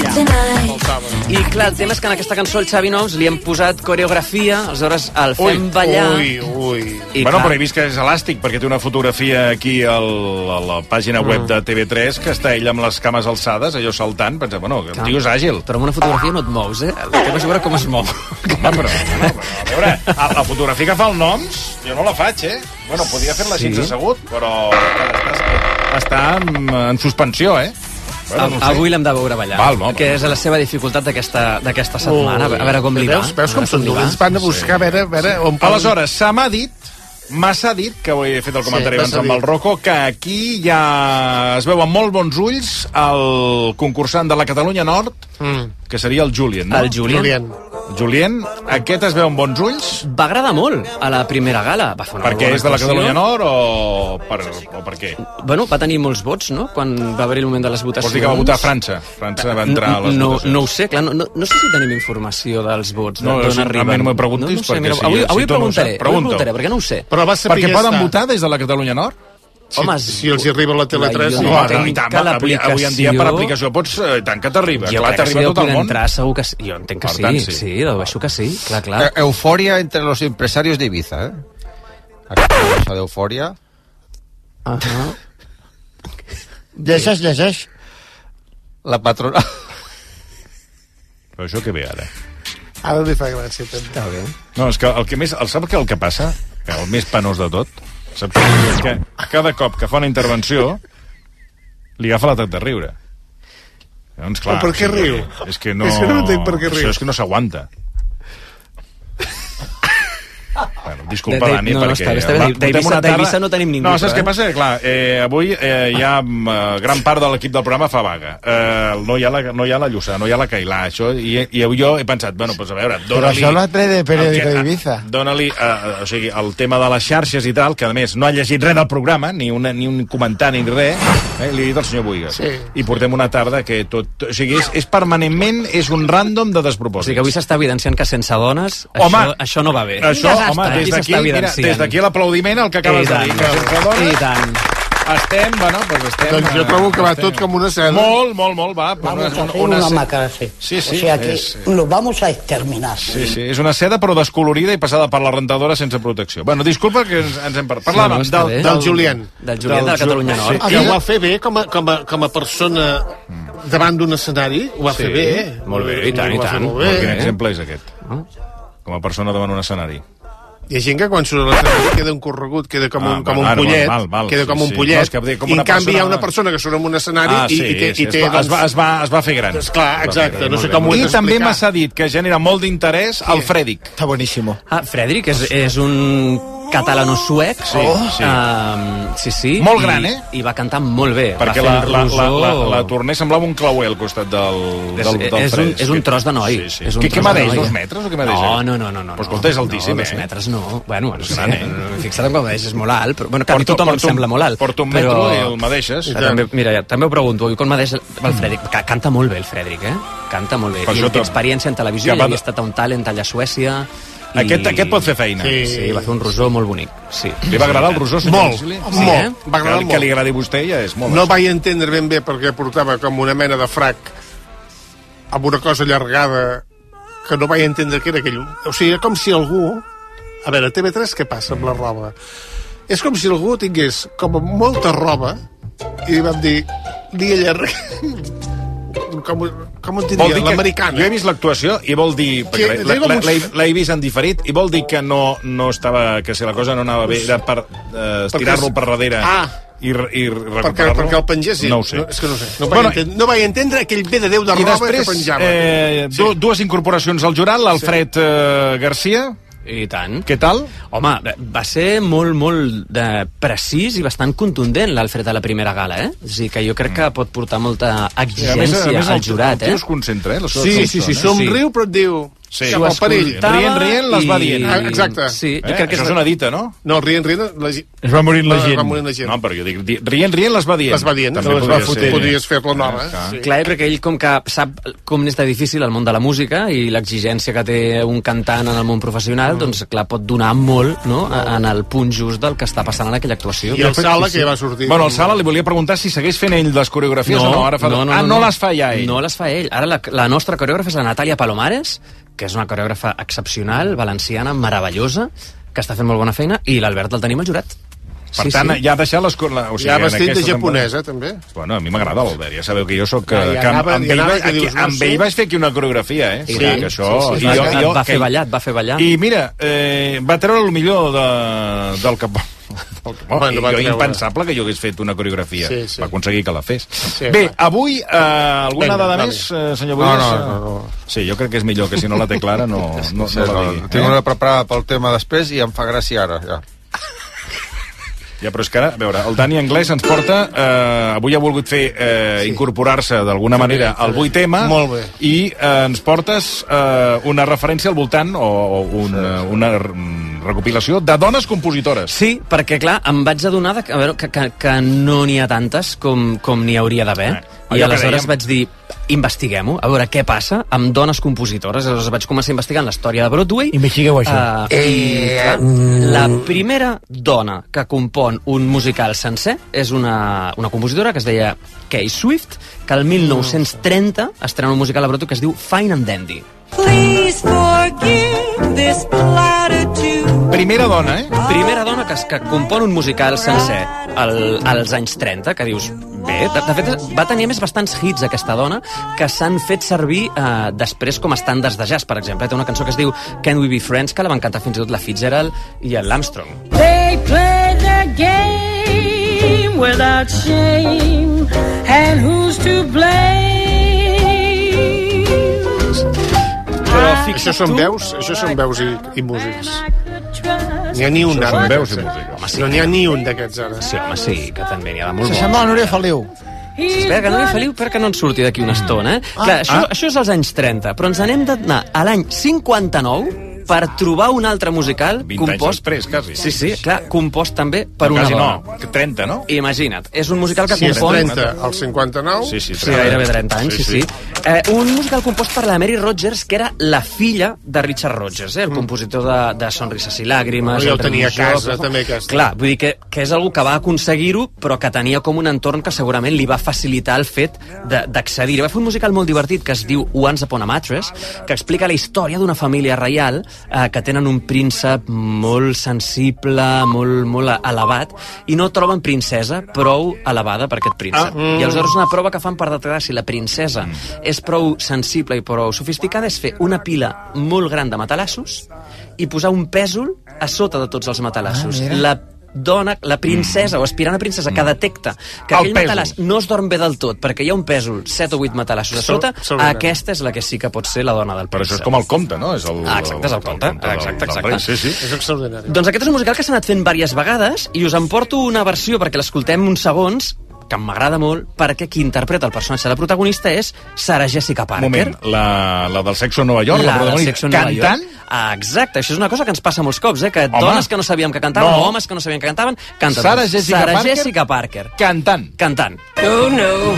Speaker 5: dones. I clar, el tema és que en aquesta cançó el Xavi Noms li hem posat coreografia, aleshores el fem
Speaker 4: Ui,
Speaker 5: ballar...
Speaker 4: ui,
Speaker 3: ui.
Speaker 5: I
Speaker 4: bueno,
Speaker 5: clar,
Speaker 4: però he vist que és elàstic, perquè té una fotografia aquí al, a la pàgina web
Speaker 5: Mm.
Speaker 4: de T V tres, que està ell amb les cames alçades, allò saltant, pensa, bueno, el tio és àgil.
Speaker 5: Però amb una fotografia no et mous, eh? El tema és veure com es mou.
Speaker 4: Home, però, no, però, a veure, a, la fotografia que fa el Noms, jo no la faig, eh? Bueno, podia fer-la així
Speaker 5: Sí.
Speaker 4: assegut, però està, està en, en suspensió, eh? Bueno, no ho sé.
Speaker 5: Avui l'hem de veure ballar,
Speaker 4: Val, no,
Speaker 5: que és la seva dificultat d'aquesta d'aquesta setmana. A veure com li va.
Speaker 3: Veus, veus
Speaker 5: A
Speaker 3: com
Speaker 5: veure
Speaker 3: són
Speaker 5: li va.
Speaker 3: dolents? Van a buscar, a veure, a veure on poden-
Speaker 4: Aleshores, se m'ha dit, m'ha dit, que ho he fet el comentari
Speaker 3: Sí,
Speaker 4: abans
Speaker 3: t'has
Speaker 4: amb el
Speaker 3: dit.
Speaker 4: Rocco, que aquí ja es veu amb molt bons ulls el concursant de la Catalunya Nord,
Speaker 3: Mm.
Speaker 4: que seria el Julien, no?
Speaker 5: El Julien.
Speaker 3: Julien.
Speaker 4: Julien, aquest es veu amb bons ulls?
Speaker 5: Va agradar molt a la primera gala. Va fer una
Speaker 4: Perquè
Speaker 5: bona
Speaker 4: és de la
Speaker 5: actuació.
Speaker 4: Catalunya Nord o per, o per què?
Speaker 5: Bueno, va tenir molts vots, no?, quan va haver el moment de les votacions.
Speaker 4: Vols dir que va votar França? França va entrar a les
Speaker 5: no,
Speaker 4: votacions.
Speaker 5: no ho sé, clar, no, no, no sé si tenim informació dels vots,
Speaker 4: No,
Speaker 5: d'on
Speaker 4: sí, a
Speaker 5: arriben.
Speaker 4: mi no m'ho preguntis,
Speaker 5: no, no sé,
Speaker 4: perquè
Speaker 5: mira,
Speaker 4: si-
Speaker 5: avui,
Speaker 4: si
Speaker 5: avui
Speaker 4: tu no ho
Speaker 5: preguntaré,
Speaker 4: saps,
Speaker 5: avui
Speaker 4: pregunta.
Speaker 5: preguntaré, perquè no ho sé.
Speaker 3: Però va saber
Speaker 4: Perquè
Speaker 3: ja
Speaker 4: poden
Speaker 3: estar.
Speaker 4: votar des de la Catalunya Nord?
Speaker 3: Si,
Speaker 5: Home,
Speaker 3: si els hi arriba la Tele tres,
Speaker 5: jo
Speaker 3: sí.
Speaker 5: no
Speaker 4: Bueno,
Speaker 5: entenc
Speaker 4: i tant,
Speaker 5: que
Speaker 4: avui,
Speaker 5: l'aplicació-
Speaker 4: avui en dia per aplicació pots... Eh, tant que t'arriba.
Speaker 5: Jo
Speaker 4: Clar,
Speaker 5: crec que si
Speaker 4: t'arriba
Speaker 5: jo
Speaker 4: a tot el
Speaker 5: puc
Speaker 4: món.
Speaker 5: entrar, segur que sí. Jo entenc que
Speaker 4: Per
Speaker 5: sí,
Speaker 4: tant,
Speaker 5: sí,
Speaker 4: sí.
Speaker 5: sí, dedueixo que sí, clar, clar.
Speaker 6: Eh, euforia entre los empresarios de Ibiza, ¿eh? Aquesta cosa d'eufòria.
Speaker 5: Uh -huh.
Speaker 7: Llegeix, llegeix.
Speaker 6: La patrona...
Speaker 4: Però això què ve ara?
Speaker 3: Ara li fa gràcia, també.
Speaker 5: Està bé.
Speaker 4: No, és que el que més... El, sap que el que passa? Que el més penós de tot, saps què? És que cada cop que fa una intervenció li agafa l'atac de riure. Llavors, clar...
Speaker 3: Però per què
Speaker 4: o sigui,
Speaker 3: riu?
Speaker 4: És que no...
Speaker 3: És que no entenc per què riu.
Speaker 4: Això és que no s'aguanta. Bueno, disculpa,
Speaker 5: De- de-
Speaker 4: Dani,
Speaker 5: no, no,
Speaker 4: perquè...
Speaker 5: està bé, està bé.
Speaker 4: va,
Speaker 5: D'Eivissa-
Speaker 4: portem una tarda-
Speaker 5: d'Eivissa no tenim ningú,
Speaker 4: No, saps
Speaker 5: però,
Speaker 4: què passa? Clar, eh, avui eh, hi ha eh, gran part de l'equip del programa fa vaga. Eh, no, hi ha la, no hi ha la Lluçà, no hi ha la Cailà, això, i, i jo he pensat, bueno, pues a veure,
Speaker 7: Pero
Speaker 4: dona-li...
Speaker 7: solo a tres de periódico
Speaker 4: el
Speaker 7: de
Speaker 4: que-
Speaker 7: Ibiza.
Speaker 4: Dona-li, eh, o sigui, el tema de les xarxes i tal, que a més no ha llegit res del programa, ni, una, ni un comentari ni res, eh, li he dit al senyor Buigas.
Speaker 5: Sí.
Speaker 4: I portem una tarda que tot... O sigui, és, és permanentment, és un random de
Speaker 5: O
Speaker 4: despropòsits.
Speaker 5: sigui que avui s'està evidenciant que sense dones
Speaker 4: Home,
Speaker 5: això, això no va bé.
Speaker 4: Això, home, des d'aquí, mira, des d'aquí l'aplaudiment el que acabes de dir, que sense dones...
Speaker 5: I tant.
Speaker 4: Estem, bueno, doncs estem...
Speaker 3: Doncs jo trobo que va
Speaker 4: estem-
Speaker 3: tot com una seda.
Speaker 4: Molt, molt, molt, va. Però
Speaker 8: Vamos
Speaker 4: una,
Speaker 8: a hacer
Speaker 4: una,
Speaker 8: una
Speaker 4: se-
Speaker 8: macrase.
Speaker 4: Sí, sí,
Speaker 8: O sea que
Speaker 4: és-
Speaker 8: lo vamos a exterminar.
Speaker 4: Sí, sí, és una seda però descolorida i passada per la rentadora sense protecció. Bueno, disculpa que ens, ens hem par- parlàvem
Speaker 3: No, està
Speaker 4: del,
Speaker 3: bé. Del Julián.
Speaker 5: Del Julián de la
Speaker 4: Ju-
Speaker 5: Catalunya Nord.
Speaker 4: Sí,
Speaker 3: Que ho va fer bé com a, com a, com a persona davant d'un escenari, ho va
Speaker 4: Sí,
Speaker 3: fer bé.
Speaker 4: molt bé, i tant,
Speaker 3: Ho
Speaker 4: i
Speaker 3: va fer
Speaker 4: tant.
Speaker 3: molt bé.
Speaker 4: Quin exemple és aquest? Com a persona davant un escenari.
Speaker 3: Hi ha gent que quan surt a l'escenari queda un corregut, queda com
Speaker 4: Ah,
Speaker 3: un, com
Speaker 4: val,
Speaker 3: un
Speaker 4: val,
Speaker 3: pollet,
Speaker 4: val, val,
Speaker 3: queda
Speaker 4: sí,
Speaker 3: com un
Speaker 4: sí.
Speaker 3: pollet,
Speaker 4: No, és que vull dir, com
Speaker 3: i en
Speaker 4: una
Speaker 3: canvi hi ha
Speaker 4: persona-
Speaker 3: una persona que surt en un escenari
Speaker 4: Ah,
Speaker 3: i,
Speaker 4: sí,
Speaker 3: i, té,
Speaker 4: sí,
Speaker 3: i
Speaker 4: es
Speaker 3: té,
Speaker 4: va-
Speaker 3: doncs...
Speaker 4: es va- es va- es va fer gran.
Speaker 3: Esclar, exacte, no sé com ho he
Speaker 4: I també
Speaker 3: d'explicar.
Speaker 4: m'ha dit que genera molt d'interès el Frèdic.
Speaker 7: Está buenísimo.
Speaker 5: Ah, Fredrik és, és un catalano-suec.
Speaker 4: Sí, sí.
Speaker 5: Um, sí, sí.
Speaker 4: Molt
Speaker 5: I,
Speaker 4: gran, eh?
Speaker 5: I va cantar molt bé.
Speaker 4: Perquè
Speaker 5: va
Speaker 4: la,
Speaker 5: fer
Speaker 4: la,
Speaker 5: un
Speaker 4: la, la,
Speaker 5: rosó-
Speaker 4: la Torner semblava un clauer al costat del,
Speaker 5: És,
Speaker 4: del, del
Speaker 5: és, un,
Speaker 4: Frèdic.
Speaker 5: és un tros de noi.
Speaker 4: Sí, sí.
Speaker 5: És un
Speaker 4: Què, què
Speaker 5: tros de
Speaker 4: medeix,
Speaker 5: noi.
Speaker 4: dos metres o què medeix?
Speaker 5: No, no, no. no, no
Speaker 4: Pues escolta, és altíssim,
Speaker 5: no, dos
Speaker 4: eh?
Speaker 5: metres no. Bueno, no
Speaker 4: És
Speaker 5: sé,
Speaker 4: gran, eh?
Speaker 5: no, fixa't en com medeix, és molt alt. Però, bueno, que a mi
Speaker 4: Porto-
Speaker 5: tothom em
Speaker 4: porto un-
Speaker 5: sembla molt alt.
Speaker 4: porto un
Speaker 5: però-
Speaker 4: metro i el medeixes.
Speaker 5: Ah, També, mira, ja, també ho pregunto, i com medeix el Fredrik? Que canta molt bé el Fredrik, eh? Canta molt bé.
Speaker 4: Per
Speaker 5: I
Speaker 4: això
Speaker 5: ell té
Speaker 4: tot-
Speaker 5: experiència en televisió,
Speaker 4: que
Speaker 5: ja
Speaker 4: va-
Speaker 5: havia estat a un talent allà a Suècia. I...
Speaker 4: Aquest- aquest pot fer feina.
Speaker 5: Sí, sí, va fer un rosó molt bonic. Sí.
Speaker 4: Li va agradar el rosó, senyor
Speaker 3: Molt,
Speaker 4: Gisli?
Speaker 3: molt.
Speaker 5: Sí, eh?
Speaker 3: Va agradar
Speaker 4: que,
Speaker 3: molt.
Speaker 4: que li agradi a vostè ja és molt.
Speaker 3: No vaig entendre ben bé perquè portava com una mena de frac amb una cosa allargada que no vaig entendre que era aquell... O sigui, era com si algú... A veure, a T V tres què passa amb la roba? És com si algú tingués com molta roba i vam dir... Li allarga... Com, com ho
Speaker 4: Vol
Speaker 3: diria?
Speaker 4: dir que
Speaker 3: L'americana.
Speaker 4: jo he vist l'actuació i vol dir...
Speaker 3: Que-
Speaker 4: perquè la-
Speaker 3: té com
Speaker 4: la-
Speaker 3: uns-
Speaker 4: l'he l'he vist en diferit i vol dir que no, no estava... Que si la cosa no anava bé era per eh, estirar-lo per darrere
Speaker 3: Ah.
Speaker 4: i, re- i
Speaker 3: Perquè,
Speaker 4: recuperar-lo.
Speaker 3: perquè el pengessin.
Speaker 4: No ho sé.
Speaker 3: No, és que no ho sé. No vaig,
Speaker 4: Bueno,
Speaker 3: entendre, no vaig entendre aquell bé de Déu de
Speaker 4: I
Speaker 3: roba
Speaker 4: després,
Speaker 3: que penjava.
Speaker 4: eh, du dues incorporacions al jurat, l'Alfred eh, Garcia.
Speaker 5: I tant.
Speaker 4: Què tal?
Speaker 5: Home, va ser molt, molt de precís i bastant contundent l'Alfred a la primera gala, eh? O sigui que jo crec que pot portar molta exigència al jurat,
Speaker 4: el
Speaker 5: eh?
Speaker 4: tio es concentra, eh? La seva
Speaker 3: Sí, sí, sí,
Speaker 4: persona.
Speaker 3: somriu, però et diu...
Speaker 4: Sí.
Speaker 3: Cap al perill.
Speaker 4: Rient, rient, les va
Speaker 5: i-
Speaker 4: dient.
Speaker 3: Ah, exacte.
Speaker 5: Sí, jo
Speaker 4: Eh?
Speaker 5: crec que
Speaker 4: Això
Speaker 5: és...
Speaker 4: és una dita, no?
Speaker 3: No, rient, rient... La...
Speaker 4: Es va morint
Speaker 3: la gent. Va morint la gent.
Speaker 4: No, però jo dic, di- rient, rient, les va dient.
Speaker 3: Les va dient,
Speaker 4: També
Speaker 3: no les va
Speaker 4: podria
Speaker 3: fotent.
Speaker 4: ser.
Speaker 3: Podries fer-la nova.
Speaker 4: Ah, clar.
Speaker 3: Sí.
Speaker 5: Clar, perquè ell com que sap com n'és de difícil el món de la música i l'exigència que té un cantant en el món professional, doncs clar, pot donar molt, no?, en el punt just del que està passant en aquella actuació.
Speaker 3: I el Sala, que va sortir...
Speaker 4: Bueno, el Sala li volia preguntar si segueix fent ell les coreografies o no. Ara fa...
Speaker 5: no, no,
Speaker 4: ah,
Speaker 5: no,
Speaker 4: no,
Speaker 5: no.
Speaker 4: les fa ja ell.
Speaker 5: No les fa ell. Ara la, la nostra coreògrafa és la Natàlia Palomares, que és una coreògrafa excepcional, valenciana, meravellosa, que està fent molt bona feina, i l'Albert el tenim al jurat.
Speaker 4: Per tant, ja ha deixat les... La, o sigui,
Speaker 3: Ja
Speaker 4: en
Speaker 3: vestit de
Speaker 4: aquesta
Speaker 3: japonesa,
Speaker 4: temporada-
Speaker 3: també.
Speaker 4: Bueno, a mi m'agrada l'Albert, ja sabeu que jo sóc... Que,
Speaker 3: Ja, ja
Speaker 4: que amb,
Speaker 3: anava-
Speaker 4: amb,
Speaker 3: ja
Speaker 4: ell,
Speaker 3: anava
Speaker 4: vaig-
Speaker 3: que dius,
Speaker 4: aquí,
Speaker 3: no
Speaker 4: amb
Speaker 3: sé.
Speaker 4: ell vaig fer aquí una coreografia, eh?
Speaker 5: Sí,
Speaker 4: Sí, que això...
Speaker 5: sí, sí,
Speaker 4: i
Speaker 5: sí.
Speaker 4: jo,
Speaker 5: Et
Speaker 4: jo,
Speaker 5: va
Speaker 4: que
Speaker 5: fer
Speaker 4: ell-
Speaker 5: ballar, et va fer ballar.
Speaker 4: I mira, eh, va treure el millor de, del que... Oh,
Speaker 3: Bueno, va
Speaker 4: jo
Speaker 3: treure.
Speaker 4: impensable que jo hagués fet una coreografia.
Speaker 3: Sí, sí.
Speaker 4: Va aconseguir que la fes.
Speaker 3: Sí,
Speaker 4: Bé,
Speaker 3: va.
Speaker 4: avui, eh, alguna
Speaker 3: Vinga,
Speaker 4: dada
Speaker 3: dale.
Speaker 4: més, eh, senyor
Speaker 6: No,
Speaker 4: Boies?
Speaker 6: no, no, no.
Speaker 4: Sí, jo crec que és millor que si no la té clara no, no,
Speaker 6: Sí,
Speaker 4: no la
Speaker 6: no,
Speaker 4: digui.
Speaker 6: tinc
Speaker 4: eh?
Speaker 6: una preparada pel tema després i em fa gràcia ara, ja.
Speaker 4: Ja, però és que ara, a veure, el Dani Anglès ens porta... Eh, avui ha volgut fer eh, sí. incorporar-se d'alguna manera al vuit tema.
Speaker 3: Molt bé.
Speaker 4: I eh, ens portes eh, una referència al voltant o, o una, una recopilació de dones compositores.
Speaker 5: Sí, perquè, clar, em vaig adonar de que, a veure, que, que, que no n'hi ha tantes com, com n'hi hauria d'haver.
Speaker 4: Eh,
Speaker 5: I
Speaker 4: allò que
Speaker 5: aleshores
Speaker 4: dèiem.
Speaker 5: vaig dir, investiguem-ho, a veure què passa amb dones compositores. Aleshores vaig començar a investigar en la història de Broadway.
Speaker 7: Investigueu això.
Speaker 5: Uh, I, clar, la primera dona que compon un musical sencer és una, una compositora que es deia Kay Swift, que el mil nou-cents trenta estrena un musical a Broadway que es diu Fine and Dandy.
Speaker 10: Please forgive this platitude.
Speaker 4: Primera dona, eh?
Speaker 5: Primera dona que, que compon un musical sencer al, als anys trenta, que dius, bé, de, de fet va tenir més bastants hits aquesta dona que s'han fet servir eh, després com a estàndards de jazz, per exemple. Té una cançó que es diu Can We Be Friends, que la van cantar fins i tot la Fitzgerald i l'Armstrong.
Speaker 10: They play the game without shame, and who's to blame?
Speaker 5: Però
Speaker 3: Això són veus, això són veus i, i músics. N'hi ha ni un,
Speaker 4: Són
Speaker 3: ara.
Speaker 4: veus i música.
Speaker 3: Home, sí. No n'hi ha ni un d'aquests, ara.
Speaker 5: Sí, home, sí, que també n'hi ha de molt
Speaker 7: Se
Speaker 5: bons.
Speaker 7: sembla la Núria Feliu.
Speaker 5: Espera, que no hi Feliu perquè no ens surti d'aquí una estona, eh? Ah, Clar, això,
Speaker 4: ah.
Speaker 5: això és als anys trenta, però ens n'hem d'anar a l'any cinquanta-nou per trobar un altre musical
Speaker 4: vint
Speaker 5: compost...
Speaker 4: anys després, quasi.
Speaker 5: Sí, sí, clar, compost també per
Speaker 4: No,
Speaker 5: una
Speaker 4: quasi
Speaker 5: dona.
Speaker 4: no, trenta, no?
Speaker 5: Imagina't, és un musical que
Speaker 3: Si és
Speaker 5: compon...
Speaker 3: trenta, al cinquanta-nou...
Speaker 4: Sí, sí,
Speaker 5: Sí, gairebé trenta anys, sí, sí. sí. Eh, un musical compost per la Mary Rodgers, que era la filla de Richard Rodgers, eh, el compositor de, de Sonrises i Làgrimes...
Speaker 3: Però ja ho
Speaker 5: El
Speaker 3: tenia a
Speaker 5: Tremoixó,
Speaker 3: casa,
Speaker 5: però-
Speaker 3: també, aquesta.
Speaker 5: Clar, vull dir que, que és algú que va aconseguir-ho, però que tenia com un entorn que segurament li va facilitar el fet de- d'accedir-hi. Va fer un musical molt divertit que es diu Once Upon a Mattress, que explica la història d'una família reial eh, que tenen un príncep molt sensible, molt, molt elevat, i no troben princesa prou elevada per aquest príncep.
Speaker 3: Ah, mm.
Speaker 5: I aleshores una prova que fan per detectar si la princesa és prou sensible i prou sofisticada és fer una pila molt gran de matalassos i posar un pèsol a sota de tots els matalassos.
Speaker 7: Ah, mira.
Speaker 5: la dona, la princesa, o aspirant a princesa, que detecta que
Speaker 4: El
Speaker 5: aquell
Speaker 4: pèsol.
Speaker 5: matalàs no es dorm bé del tot, perquè hi ha un pèsol, set o vuit matalassos a
Speaker 3: Sol-
Speaker 5: sota,
Speaker 3: solament.
Speaker 5: aquesta és la que sí que pot ser la dona del
Speaker 4: Però
Speaker 5: príncep.
Speaker 4: això és com el conte, no? És el,
Speaker 5: Ah, exacte, és el conte.
Speaker 4: del-
Speaker 5: Exacte,
Speaker 4: del
Speaker 5: exacte.
Speaker 4: rei, sí, sí.
Speaker 3: És extraordinari.
Speaker 5: Doncs aquest és un musical que s'ha anat fent diverses vegades i us en porto una versió perquè l'escoltem uns segons que m'agrada molt perquè qui interpreta el personatge de la protagonista és Sarah Jessica
Speaker 4: Un
Speaker 5: Parker.
Speaker 4: moment, la, la del Sexo a Nova York, la,
Speaker 5: La del
Speaker 4: protagonista,
Speaker 5: Sexo en Nova
Speaker 4: cantant?
Speaker 5: York. Ah, exacte, això és una cosa que ens passa molts cops, eh? Que
Speaker 4: Home.
Speaker 5: dones que no sabíem que cantaven,
Speaker 4: No.
Speaker 5: o homes que no sabien que cantaven, canten.
Speaker 4: Sarah Jessica
Speaker 5: Sarah
Speaker 4: Parker?
Speaker 5: Jessica Parker.
Speaker 4: Cantant.
Speaker 5: Cantant.
Speaker 10: Oh no,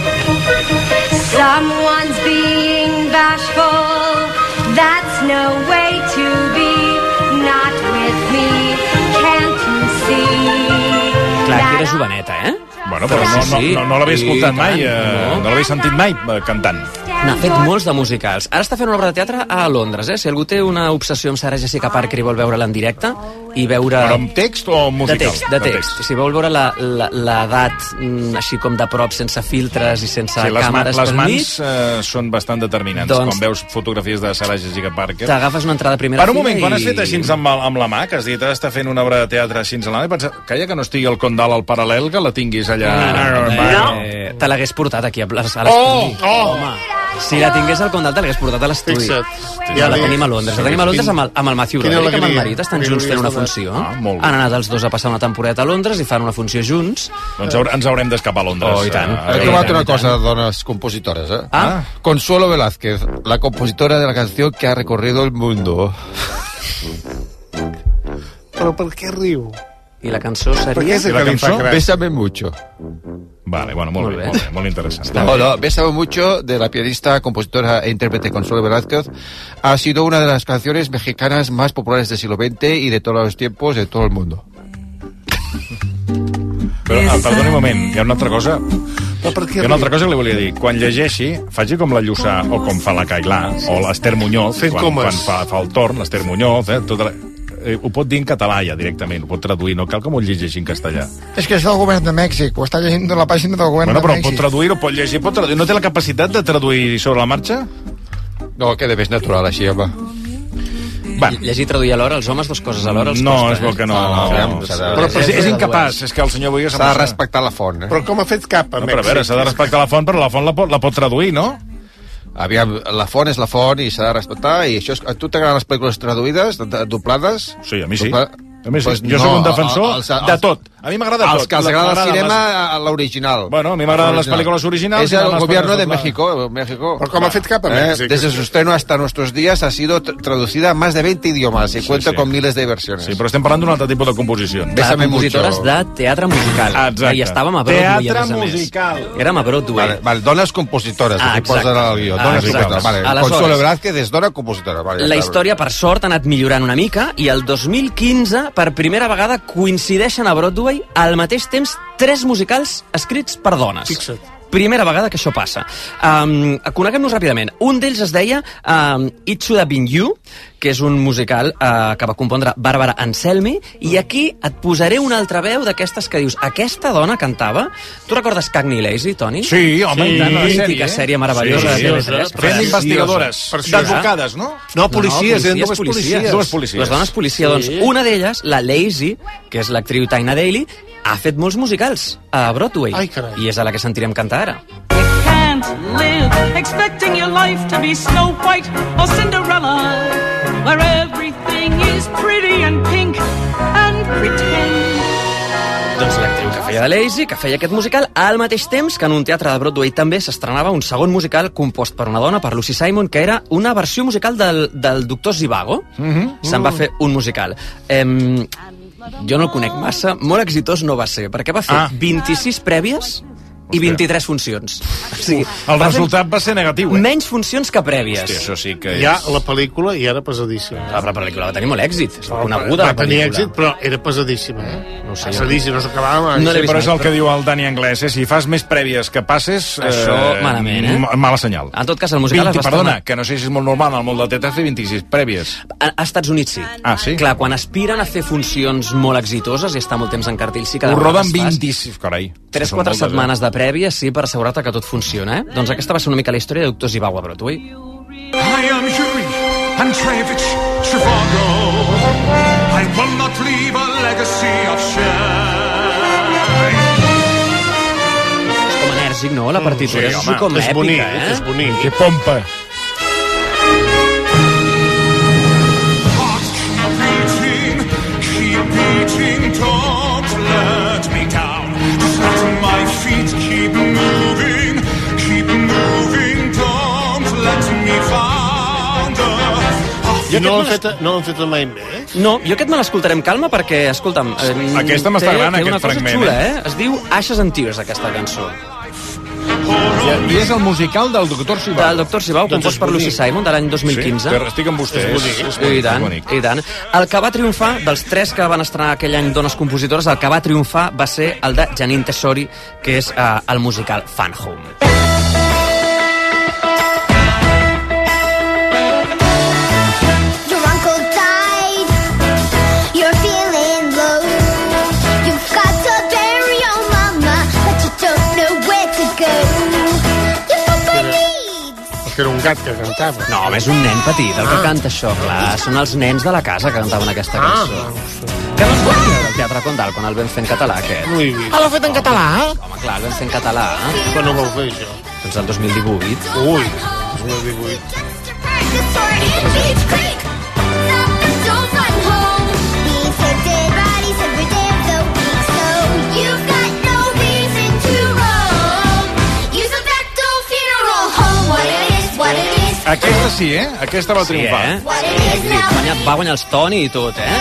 Speaker 10: someone's being bashful. That's no way to be. Not with me, can't you see?
Speaker 5: Clar, que era joveneta, eh?
Speaker 4: Bueno, però no, no, no, no l'havia
Speaker 5: Sí,
Speaker 4: escoltat
Speaker 5: i
Speaker 4: mai,
Speaker 5: tant,
Speaker 4: eh,
Speaker 5: no.
Speaker 4: no l'havia sentit mai eh, cantant.
Speaker 5: N'ha fet molts de musicals. Ara està fent una obra de teatre a Londres, eh? Si algú té una obsessió amb Sarah Jessica Parker i vol veure-la en directe i veure...
Speaker 4: Però amb text o musical?
Speaker 5: De text, de text. Si vol veure la- la- l'edat mm, així com de prop, sense filtres i sense
Speaker 4: Sí, les, ma
Speaker 5: càmeres
Speaker 4: les
Speaker 5: pel
Speaker 4: mans
Speaker 5: mig,
Speaker 4: eh, són bastant determinants.
Speaker 5: Doncs-
Speaker 4: Quan veus fotografies de Sarah Jessica Parker...
Speaker 5: t'agafes una entrada a primera
Speaker 4: Per un
Speaker 5: fila
Speaker 4: moment, quan
Speaker 5: i...
Speaker 4: has fet així amb, el- amb la mà, que has dit, ara està fent una obra de teatre així amb la mà, he pensat, calla que no estigui el Condal al paral·lel, que la tinguis allà...
Speaker 5: Eh, te l'hagués portat aquí a les- a l'estudi.
Speaker 4: Oh, oh.
Speaker 5: Home, si la tingués al Condal, te l'hagués portat a l'estudi.
Speaker 3: Fixa't.
Speaker 5: Ja la tenim a Londres. La tenim a Londres amb el, amb el Matthew
Speaker 3: Quina
Speaker 5: Broderick, amb el
Speaker 3: alegria.
Speaker 5: marit. Estan
Speaker 3: Que
Speaker 5: junts
Speaker 3: li
Speaker 5: fent una
Speaker 3: hagués donat.
Speaker 5: funció.
Speaker 4: Ah, molt bé.
Speaker 5: Han anat els dos a passar una temporada a Londres i fan una funció junts.
Speaker 4: Doncs haure- ens haurem d'escapar a Londres.
Speaker 5: Oh, i tant.
Speaker 4: Eh,
Speaker 6: He
Speaker 5: Eh,
Speaker 6: trobat una
Speaker 5: i tant.
Speaker 6: cosa de dones compositores, eh?
Speaker 5: Ah.
Speaker 6: Consuelo Velázquez, la compositora de la canción que ha recorrido el mundo.
Speaker 3: Però per què riu?
Speaker 5: I la cançó
Speaker 3: Per què
Speaker 5: seria...
Speaker 3: és
Speaker 4: I
Speaker 3: el
Speaker 4: la
Speaker 3: que li fa
Speaker 4: cançó?
Speaker 3: gràcia?
Speaker 6: Bésame mucho.
Speaker 4: Vale, bueno, molt,
Speaker 5: Molt
Speaker 4: bé,
Speaker 5: bé.
Speaker 4: molt bé, molt interessant.
Speaker 6: No, no, Bésame mucho, de la pianista, compositora e intérprete Consuelo Velázquez, ha sido una de las canciones mexicanas más populares del siglo veinte y de todos los tiempos de todo el mundo.
Speaker 4: Però, ah, perdoni un moment, hi ha una altra cosa.
Speaker 3: Però per què
Speaker 4: Hi ha una altra
Speaker 3: riu?
Speaker 4: cosa que li volia dir. Quan llegeixi, faci com la Lluçà, o com fa la Cailà, o l'Ester Muñoz,
Speaker 3: Fent
Speaker 4: quan,
Speaker 3: comes.
Speaker 4: quan fa, fa el torn, l'Ester Muñoz, eh, tota la... eh, ho pot dir en català ja directament, ho pot traduir, no cal que m'ho llegeixi en castellà.
Speaker 7: És que és del govern de Mèxic, ho està llegint de la pàgina del govern
Speaker 4: Bueno, però
Speaker 7: de
Speaker 4: pot
Speaker 7: Mèxic.
Speaker 4: traduir-ho, pot llegir, pot traduir. No té la capacitat de traduir sobre la marxa?
Speaker 6: No, queda més natural així, home.
Speaker 4: Va.
Speaker 5: Llegir i traduir alhora, els homes, dues coses alhora els
Speaker 4: No,
Speaker 5: costa,
Speaker 4: és bo que no.
Speaker 6: No, no,
Speaker 4: no,
Speaker 6: aviam,
Speaker 4: no.
Speaker 6: s'ha de-
Speaker 4: Però, però és, és
Speaker 5: Sí,
Speaker 4: incapaç, és que el senyor Boigas...
Speaker 6: S'ha de respectar la font, eh?
Speaker 3: Però com ha fet cap a
Speaker 4: No, però a
Speaker 3: Mèxic?
Speaker 4: veure, s'ha de respectar la font, però la font la pot, la pot traduir, no?
Speaker 6: Aviam, la font és la font i s'ha de respectar, i això és... A tu t'agraden les pel·lícules traduïdes, de- de- doblades?
Speaker 4: Sí, a mi sí.
Speaker 6: Dobla-
Speaker 4: A mi sí.
Speaker 6: Pues
Speaker 4: Jo
Speaker 6: no,
Speaker 4: sóc un defensor
Speaker 6: els- els-
Speaker 4: de tot. A mi m'agrada tot.
Speaker 6: Els que els
Speaker 4: La-
Speaker 6: agrada el
Speaker 4: m'agraden
Speaker 6: cinema, a l'original.
Speaker 4: Bueno, a mi m'agraden les pel·lícules originals
Speaker 6: Es
Speaker 4: i no
Speaker 6: el
Speaker 4: les
Speaker 6: gobierno
Speaker 4: pel·lícules
Speaker 6: de
Speaker 4: doblades.
Speaker 6: México. México.
Speaker 3: Però com ha fet cap a
Speaker 6: Eh,
Speaker 3: Mèxic?
Speaker 6: Desde su estreno hasta nuestros días ha sido tr- traducida a más de veinte idiomas y
Speaker 4: Sí,
Speaker 6: cuenta
Speaker 4: sí.
Speaker 6: con miles de versiones.
Speaker 4: Sí, però estem parlant d'un altre tipus de composició.
Speaker 5: Clar,
Speaker 6: Bésame
Speaker 5: compositores
Speaker 6: mucho.
Speaker 5: de teatre musical.
Speaker 4: Exacte.
Speaker 5: I estàvem a Broadway,
Speaker 4: Teatre
Speaker 5: a més a més.
Speaker 4: musical.
Speaker 5: Érem a Broadway.
Speaker 6: Vale, vale, dones compositores,
Speaker 5: Ah,
Speaker 6: que
Speaker 5: exacte.
Speaker 6: posen al guió.
Speaker 5: Ah,
Speaker 6: Dones
Speaker 5: exacte.
Speaker 6: compositores, vale.
Speaker 5: Aleshores-
Speaker 6: Consuelo Velázquez és dona compositora. Vale, ja
Speaker 5: La
Speaker 6: està.
Speaker 5: història, per sort, ha anat millorant una mica i el dos mil quinze, per primera vegada, coincideixen a Broadway al mateix temps tres musicals escrits per dones.
Speaker 3: Fixa't.
Speaker 5: Primera vegada que això passa. Um, Coneguem-nos ràpidament. Un d'ells es deia um, It Should Have Been You, que és un musical uh, que va compondre Bàrbara Anselmi, i aquí et posaré una altra veu d'aquestes que dius, aquesta dona cantava... Tu recordes Cagney Lacey, Toni?
Speaker 4: Sí, home, i tant, la sèrie,
Speaker 5: Mítica
Speaker 4: eh?
Speaker 5: sèrie meravellosa
Speaker 4: Sí,
Speaker 5: de T V
Speaker 4: sí,
Speaker 5: tres.
Speaker 4: fent d'investigadores,
Speaker 3: Preciosa.
Speaker 4: d'advocades, no?
Speaker 3: No, policies, eren
Speaker 5: policies,
Speaker 3: dues
Speaker 5: policies.
Speaker 3: policies.
Speaker 4: Dues policies.
Speaker 5: Les dones policia, doncs, una d'elles, la Lazy, que és l'actriu Taina Daly, ha fet molts musicals a Broadway.
Speaker 3: Ai, carai.
Speaker 5: I és a la que sentirem cantar ara.
Speaker 10: Can't live expecting your life to be Snow White or Cinderella, where everything is pretty and pink and pretend.
Speaker 5: Doncs l'actriu que feia de Lazy, que feia aquest musical, al mateix temps que en un teatre de Broadway també s'estrenava un segon musical compost per una dona, per Lucy Simon, que era una versió musical del, del Doctor Zhivago. Mm-hmm. Se'n va fer un musical. Em, jo no el conec massa, molt exitós no va ser, perquè va fer ah. vint-i-sis prèvies i vint-i-tres funcions. O sigui,
Speaker 4: el resultat va ser negatiu, eh?
Speaker 5: Menys funcions que prèvies.
Speaker 4: Hòstia, això sí que és...
Speaker 3: Ja, la pel·lícula ja era pesadíssima.
Speaker 5: La pel·lícula va tenir molt èxit, és coneguda.
Speaker 3: Va tenir èxit, però era pesadíssima, eh? No sé, pesadíssima, no s'acabava...
Speaker 4: No sí, però és el que diu el Dani Anglès, eh? Si fas més prèvies que passes...
Speaker 5: Això, eh, malament, eh?
Speaker 4: Mala senyal.
Speaker 5: En tot cas, el musical
Speaker 4: vint,
Speaker 5: es va
Speaker 4: perdona,
Speaker 5: estar...
Speaker 4: que no sé si és molt normal en el món del teatre fer vint-i-sis prèvies.
Speaker 5: A, a Estats Units sí.
Speaker 4: Ah, sí?
Speaker 5: Clar, quan aspiren a fer funcions molt exitoses i estar molt temps en cartell, sí que...
Speaker 4: Ho roden vint-i-sis, carai.
Speaker 5: tres quatre setmanes de prèvies, sí, per assegurar-te que tot funciona, eh? Doncs aquesta va ser una mica la història de Doctor Zhivago a Broadway.
Speaker 8: I am Yuri Andreevich Zhivago. I will not leave a legacy of shame.
Speaker 5: És com enèrgic, no? La partitura
Speaker 3: sí,
Speaker 5: és
Speaker 3: home,
Speaker 5: com
Speaker 3: és
Speaker 5: èpica,
Speaker 3: bonic,
Speaker 5: eh?
Speaker 3: És bonic.
Speaker 4: Que pompa.
Speaker 8: Keep beating, keep beating, don't let me down. Just let my feet keep moving, keep moving, don't let me founder.
Speaker 3: I no l'han fet, no l'han fet mai més?
Speaker 5: No, jo aquest me l'escoltaré amb calma perquè, escolta'm... Eh,
Speaker 4: aquesta m'està agradant,
Speaker 5: aquest
Speaker 4: fragment.
Speaker 5: Té una cosa xula, eh? Es diu Ashes and Tears, aquesta cançó.
Speaker 4: I és el musical del Doctor Zhivago.
Speaker 5: Del Doctor Zhivago, compost per Lucy Simon, de l'any dos mil quinze.
Speaker 4: Sí, estic amb vostè. És bonic, és bonic,
Speaker 5: I tant, i tant. El que va triomfar, dels tres que van estrenar aquell any dones compositores, el que va triomfar va ser el de Janine Tesori, que és eh, el musical Fun Home.
Speaker 3: Que era un gat que cantava.
Speaker 5: No, home, és un nen petit el que ah. canta això, clar. Són els nens de la casa que cantaven aquesta cançó. Ah, que no es va dir del Teatre Condal quan el vam fer en català, aquest?
Speaker 3: No hi he vist.
Speaker 7: Ah, l'ha fet en català?
Speaker 5: Home, clar, el vam fer en català.
Speaker 3: Quan ho vau fer, això?
Speaker 5: Doncs el dos mil divuit.
Speaker 3: Ui, dos mil divuit.
Speaker 4: Aquesta sí, eh? Aquesta va triomfar.
Speaker 5: Sí, eh? Sí, va guanyar, va guanyar els Tony i tot, eh?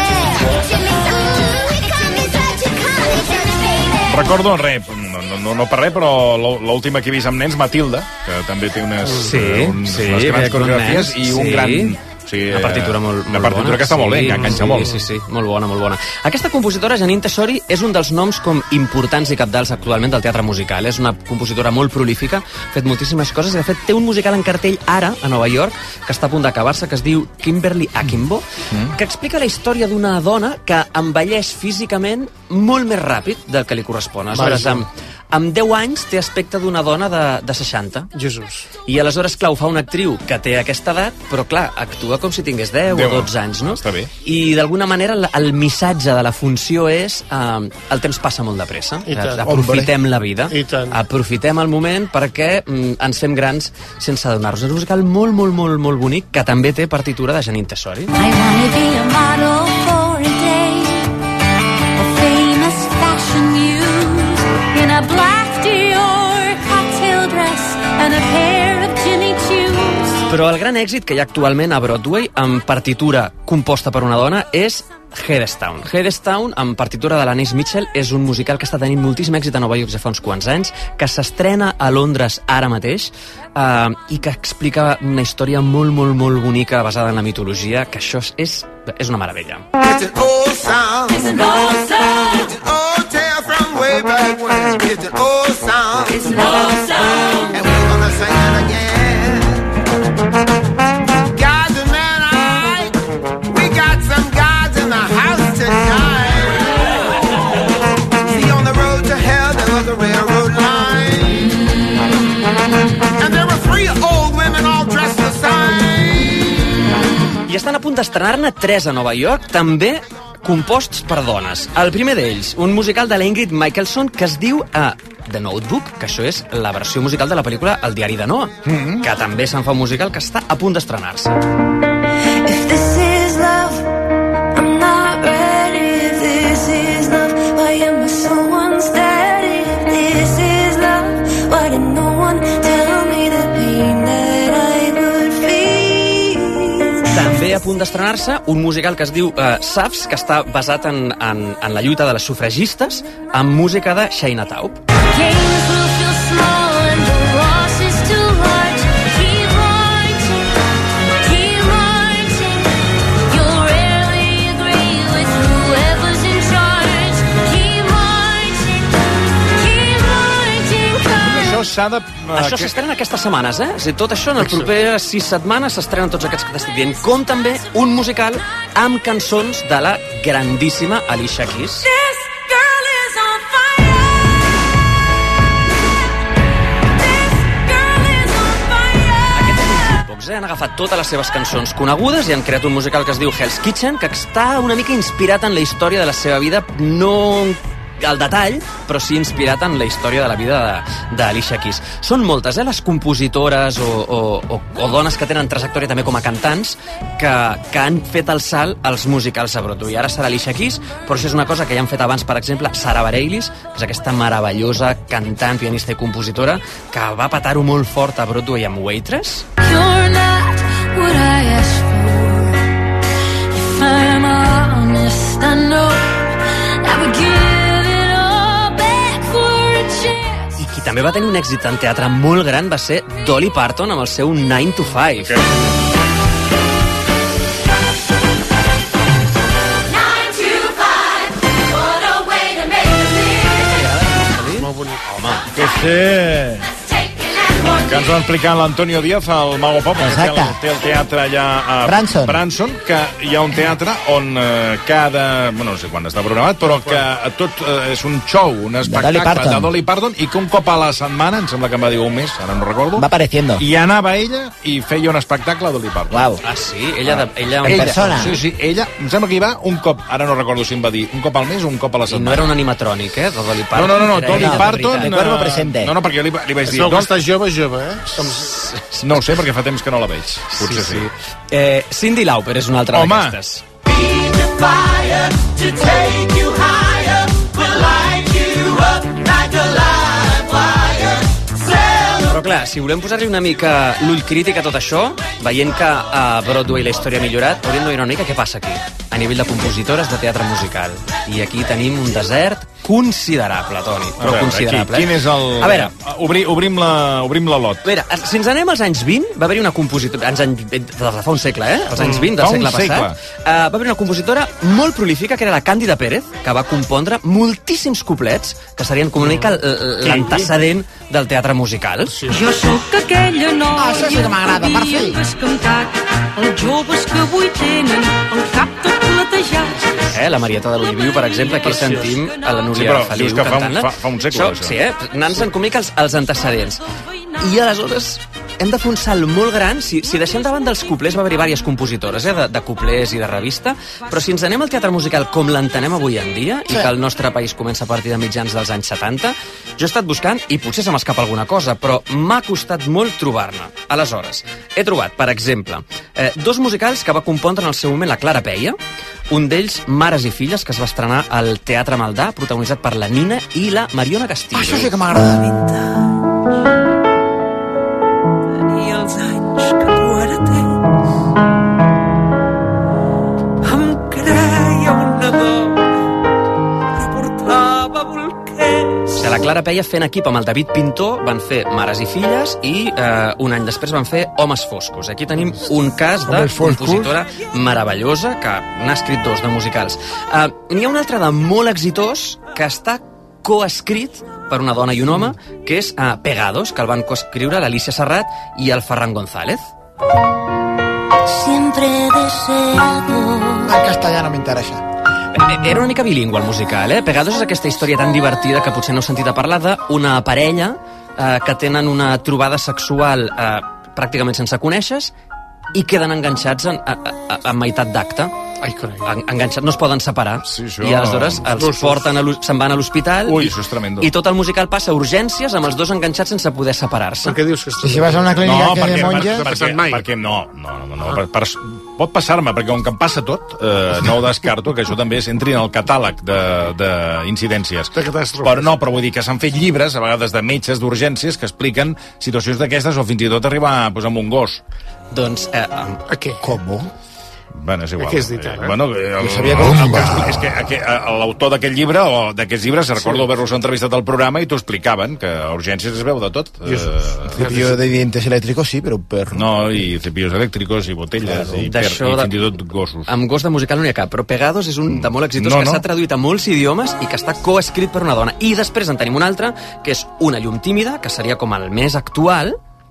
Speaker 4: Recordo, res, no, no, no per res, però l'última que he vist amb nens, Matilda, que també té unes,
Speaker 5: sí,
Speaker 4: uns,
Speaker 5: sí,
Speaker 4: unes grans coreografies i un
Speaker 5: sí.
Speaker 4: gran... Sí,
Speaker 5: una partitura molt, molt
Speaker 4: una partitura
Speaker 5: bona.
Speaker 4: que està molt bé,
Speaker 5: sí,
Speaker 4: que enganxa
Speaker 5: sí,
Speaker 4: molt.
Speaker 5: Sí, sí, molt bona, molt bona. Aquesta compositora, Janine Tesori, és un dels noms com importants i capdals actualment del teatre musical. És una compositora molt prolífica, ha fet moltíssimes coses i de fet té un musical en cartell ara, a Nova York, que està a punt d'acabar-se, que es diu Kimberly Akimbo, mm. que explica la història d'una dona que envelleix físicament molt més ràpid del que li correspon. Aleshores, amb, amb deu anys té aspecte d'una dona de, de seixanta.
Speaker 3: Jesús.
Speaker 5: I aleshores, clar, ho fa una actriu que té aquesta edat, però clar, actua com si tingués deu o dotze anys, no?
Speaker 4: Està bé.
Speaker 5: I d'alguna manera el, el missatge de la funció és eh, el temps passa molt de pressa. Aprofitem la vida. Aprofitem el moment perquè mm, ens fem grans sense adonar-nos. És un musical molt, molt, molt, molt bonic que també té partitura de Janine Tesori.
Speaker 10: I wanna be a model for a day, a famous fashion muse in a black Dior cocktail dress and a pair of Jimmy Choos.
Speaker 5: Però el gran èxit que hi ha actualment a Broadway amb partitura composta per una dona és Hadestown. Hadestown, amb partitura de l'Anais Mitchell, és un musical que està tenint moltíssim èxit a Nova York ja fa uns quants anys, que s'estrena a Londres ara mateix eh, i que explica una història molt, molt, molt bonica basada en la mitologia, que això és, és una meravella.
Speaker 11: It's an old sound. It's an old sound. It's an old tale from way back when. It's an old sound. It's an old sound. And we're gonna sing it again. Gods and men, I, we got some gods in the house tonight. See, on the road to hell there was a railroad line, and there were three old women all dressed the same.
Speaker 5: I estan a punt d'estrenar-ne tres a Nova York, també composts per dones. El primer d'ells, un musical de la Ingrid Michaelson que es diu uh, The Notebook, que això és la versió musical de la pel·lícula El diari de Noah, mm-hmm. que també se'n fa un musical que està a punt d'estrenar-se.
Speaker 10: If this is love, I'm not ready. If this
Speaker 5: a punt d'estrenar-se un musical que es diu uh, Safs, que està basat en, en, en la lluita de les sufragistes, amb música de Shaina Taub.
Speaker 10: Games will feel small and the loss is too large. Keep marching, keep marching. You'll rarely agree with whoever's in charge. Keep marching, keep marching.
Speaker 4: Això s'ha de...
Speaker 5: Això s'estrena aquestes setmanes, eh? O sigui, tot això en les properes sis setmanes s'estrenen tots aquests que t'estic dient, com també un musical amb cançons de la grandíssima Alicia Keys.
Speaker 10: This girl is on fire. This girl is on fire.
Speaker 5: Pocs, eh? Han agafat totes les seves cançons conegudes i han creat un musical que es diu Hell's Kitchen, que està una mica inspirat en la història de la seva vida, no al detall, però sí inspirat en la història de la vida d'Alicia Keys. Són moltes, eh, les compositores o, o, o, o dones que tenen trajectòria també com a cantants que, que han fet el salt als musicals a Broadway. Ara serà Alicia Keys, però això és una cosa que ja han fet abans, per exemple, Sarah Bareilles, que és aquesta meravellosa cantant, pianista i compositora que va petar-ho molt fort a Broadway amb Waitress.
Speaker 10: You're not what I asked for. If I'm honest, I know I would give it all back for a chance.
Speaker 5: I qui també va tenir un èxit en teatre molt gran va ser Dolly Parton amb el seu nine to five.
Speaker 10: Nine to five, what a way to make a living.
Speaker 4: Molt bonic. Home, que sé... Que ens va explicar l'Antonio Díaz al Mago Pop, que té el, té el teatre allà a
Speaker 12: Branson.
Speaker 4: Branson, que hi ha un teatre on eh, cada... Bueno, no sé quan està programat, però que tot eh, és un show, un espectacle de, de Dolly Parton, i que un cop a la setmana, em sembla que em va dir un mes, ara no recordo,
Speaker 12: va apareciendo.
Speaker 4: I anava ella i feia un espectacle a Dolly Parton.
Speaker 12: Wow.
Speaker 5: Ah, sí? Ella, de, ella,
Speaker 12: en
Speaker 5: ella
Speaker 12: persona.
Speaker 4: Sí, sí, ella, em sembla que hi va un cop, ara no recordo si em va dir, un cop al mes o un cop a la
Speaker 5: I
Speaker 4: setmana.
Speaker 5: no era un animatrònic, eh, de Dolly Parton.
Speaker 4: No, no, no, no
Speaker 5: Era
Speaker 4: Dolly
Speaker 5: ella,
Speaker 4: Parton...
Speaker 5: de
Speaker 12: El cuerpo presente.
Speaker 4: No, no, perquè jo li, li vaig
Speaker 3: Es
Speaker 4: dir...
Speaker 3: veu que
Speaker 4: "Doncs,
Speaker 3: està jove, jove, eh? Com...
Speaker 4: no ho sé, perquè fa temps que no la veig. Potser sí. sí.
Speaker 5: Eh, Cyndi Lauper és una altra
Speaker 4: Home.
Speaker 5: d'aquestes.
Speaker 10: Fire to take you higher, we'll light you up like a live wire.
Speaker 5: Però clar, si volem posar-li una mica l'ull crític a tot això, veient que a Broadway la història ha millorat, hauríem de mirar una mica què passa aquí, a nivell de compositores de teatre musical. I aquí tenim un desert considerable, Toni, però
Speaker 4: A veure,
Speaker 5: considerable.
Speaker 4: aquí, quin és el...
Speaker 5: A veure,
Speaker 4: Obri, obrim, la, obrim la lot.
Speaker 5: A veure, si ens anem als anys vint, va haver-hi una compositora, anys, anys, de fa un segle, eh? Els anys vint del
Speaker 4: Fa un
Speaker 5: segle passat,
Speaker 4: segle.
Speaker 5: uh, va haver una compositora molt prolífica, que era la Càndida Pérez, que va compondre moltíssims couplets, que serien com una mica l- l- l'antecedent del teatre musical.
Speaker 10: Jo sóc aquella noia
Speaker 12: Ah, això sí que m'agrada, per fi.
Speaker 10: descantat, els joves que avui tenen el cap tot platejat.
Speaker 5: Eh, la Marieta de l'Oliviu, per exemple, aquí sentim a la Núria
Speaker 4: Sí, però
Speaker 5: Feliu
Speaker 4: dius que fa un-
Speaker 5: cantant-la.
Speaker 4: fa- fa un segle, això.
Speaker 5: Sí, eh? Anant-se'n com els, els antecedents. I aleshores hem de fer un salt molt gran. Si, si deixem davant dels couplers, va haver-hi diverses compositores, eh, de, de couplers i de revista, però si ens anem al teatre musical com l'entenem avui en dia, i que el nostre país comença a partir de mitjans dels anys setanta, jo he estat buscant, i potser se m'escapa alguna cosa, però m'ha costat molt trobar-ne. Aleshores, he trobat, per exemple, eh, dos musicals que va compondre en el seu moment la Clara Peia, un d'ells, Mares i filles, que es va estrenar al Teatre Maldà, protagonitzat per la Nina i la Mariona Castillo.
Speaker 12: Això sí que m'agrada.
Speaker 10: Tenia els anys que tu ara tens. Em creia una dona que portava bolquers.
Speaker 5: O sigui, la Clara Peia fent equip amb el David Pintor van fer Mares i filles i eh, un any després van fer Homes foscos. Aquí tenim un cas de
Speaker 7: Homes foscos.
Speaker 5: compositora meravellosa que n'ha escrit dos de musicals. Eh, N'hi ha un altre de molt exitós que està coescrit per una dona i un home, que és eh, Pegados, que el van coescriure l'Alicia Serrat i el Ferran González.
Speaker 10: Siempre he deseado.
Speaker 12: En castellà no m'interessa.
Speaker 5: Era una mica bilingüe el musical, eh? Pegados és aquesta història tan divertida que potser no heu sentit a parlar d'una parella eh, que tenen una trobada sexual eh, pràcticament sense conèixer i queden enganxats en, a, a, a meitat d'acte.
Speaker 3: Ai, carai.
Speaker 5: En, enganxats, no es poden separar.
Speaker 4: Sí, això-
Speaker 5: I aleshores els
Speaker 3: Gossos.
Speaker 5: porten, a l'hos- se'n van a l'hospital
Speaker 4: Ui,
Speaker 5: i,
Speaker 4: això és tremendo.
Speaker 5: i tot el musical passa a urgències amb els dos enganxats sense poder separar-se.
Speaker 3: Per què dius que
Speaker 12: I si vas a una clínica
Speaker 4: No,
Speaker 12: que
Speaker 4: perquè,
Speaker 12: de
Speaker 4: per,
Speaker 12: monges...
Speaker 3: t'ha
Speaker 4: perquè,
Speaker 3: passat mai?
Speaker 4: perquè no, no, no, no per, per, pot passar-me, perquè com que em passa tot, eh, no ho descarto, que això també s'entri en el catàleg d'incidències.
Speaker 3: De catàstrofes.
Speaker 4: Però no, però vull dir que s'han fet llibres, a vegades de metges d'urgències, que expliquen situacions d'aquestes o fins i tot arribar pues, amb un gos.
Speaker 5: Doncs, eh,
Speaker 3: A què?
Speaker 12: Com?
Speaker 4: Bueno, és igual.
Speaker 3: Què has dit ara?
Speaker 4: Bueno, el,
Speaker 3: Jo
Speaker 4: el,
Speaker 3: sabia
Speaker 4: el,
Speaker 3: que-
Speaker 4: el, és que aqu- l'autor d'aquest llibre, o d'aquests llibres, recordo
Speaker 3: Sí.
Speaker 4: haver-los entrevistat al programa i t'ho explicaven, que a urgències es veu de tot. Eh,
Speaker 7: Cepillo de dientes eléctricos, sí, pero un perro.
Speaker 4: no, i cepillos elèctrics, i botelles, i, per, i
Speaker 5: D'això de-
Speaker 4: fins i tot gossos.
Speaker 5: Amb gos de musical no n'hi ha cap, però Pegados és un de molt exitós
Speaker 4: No,
Speaker 5: que
Speaker 4: no.
Speaker 5: s'ha traduït a molts idiomes i que està coescrit per una dona. I després en tenim un altre, que és Una llum tímida, que seria com el més actual.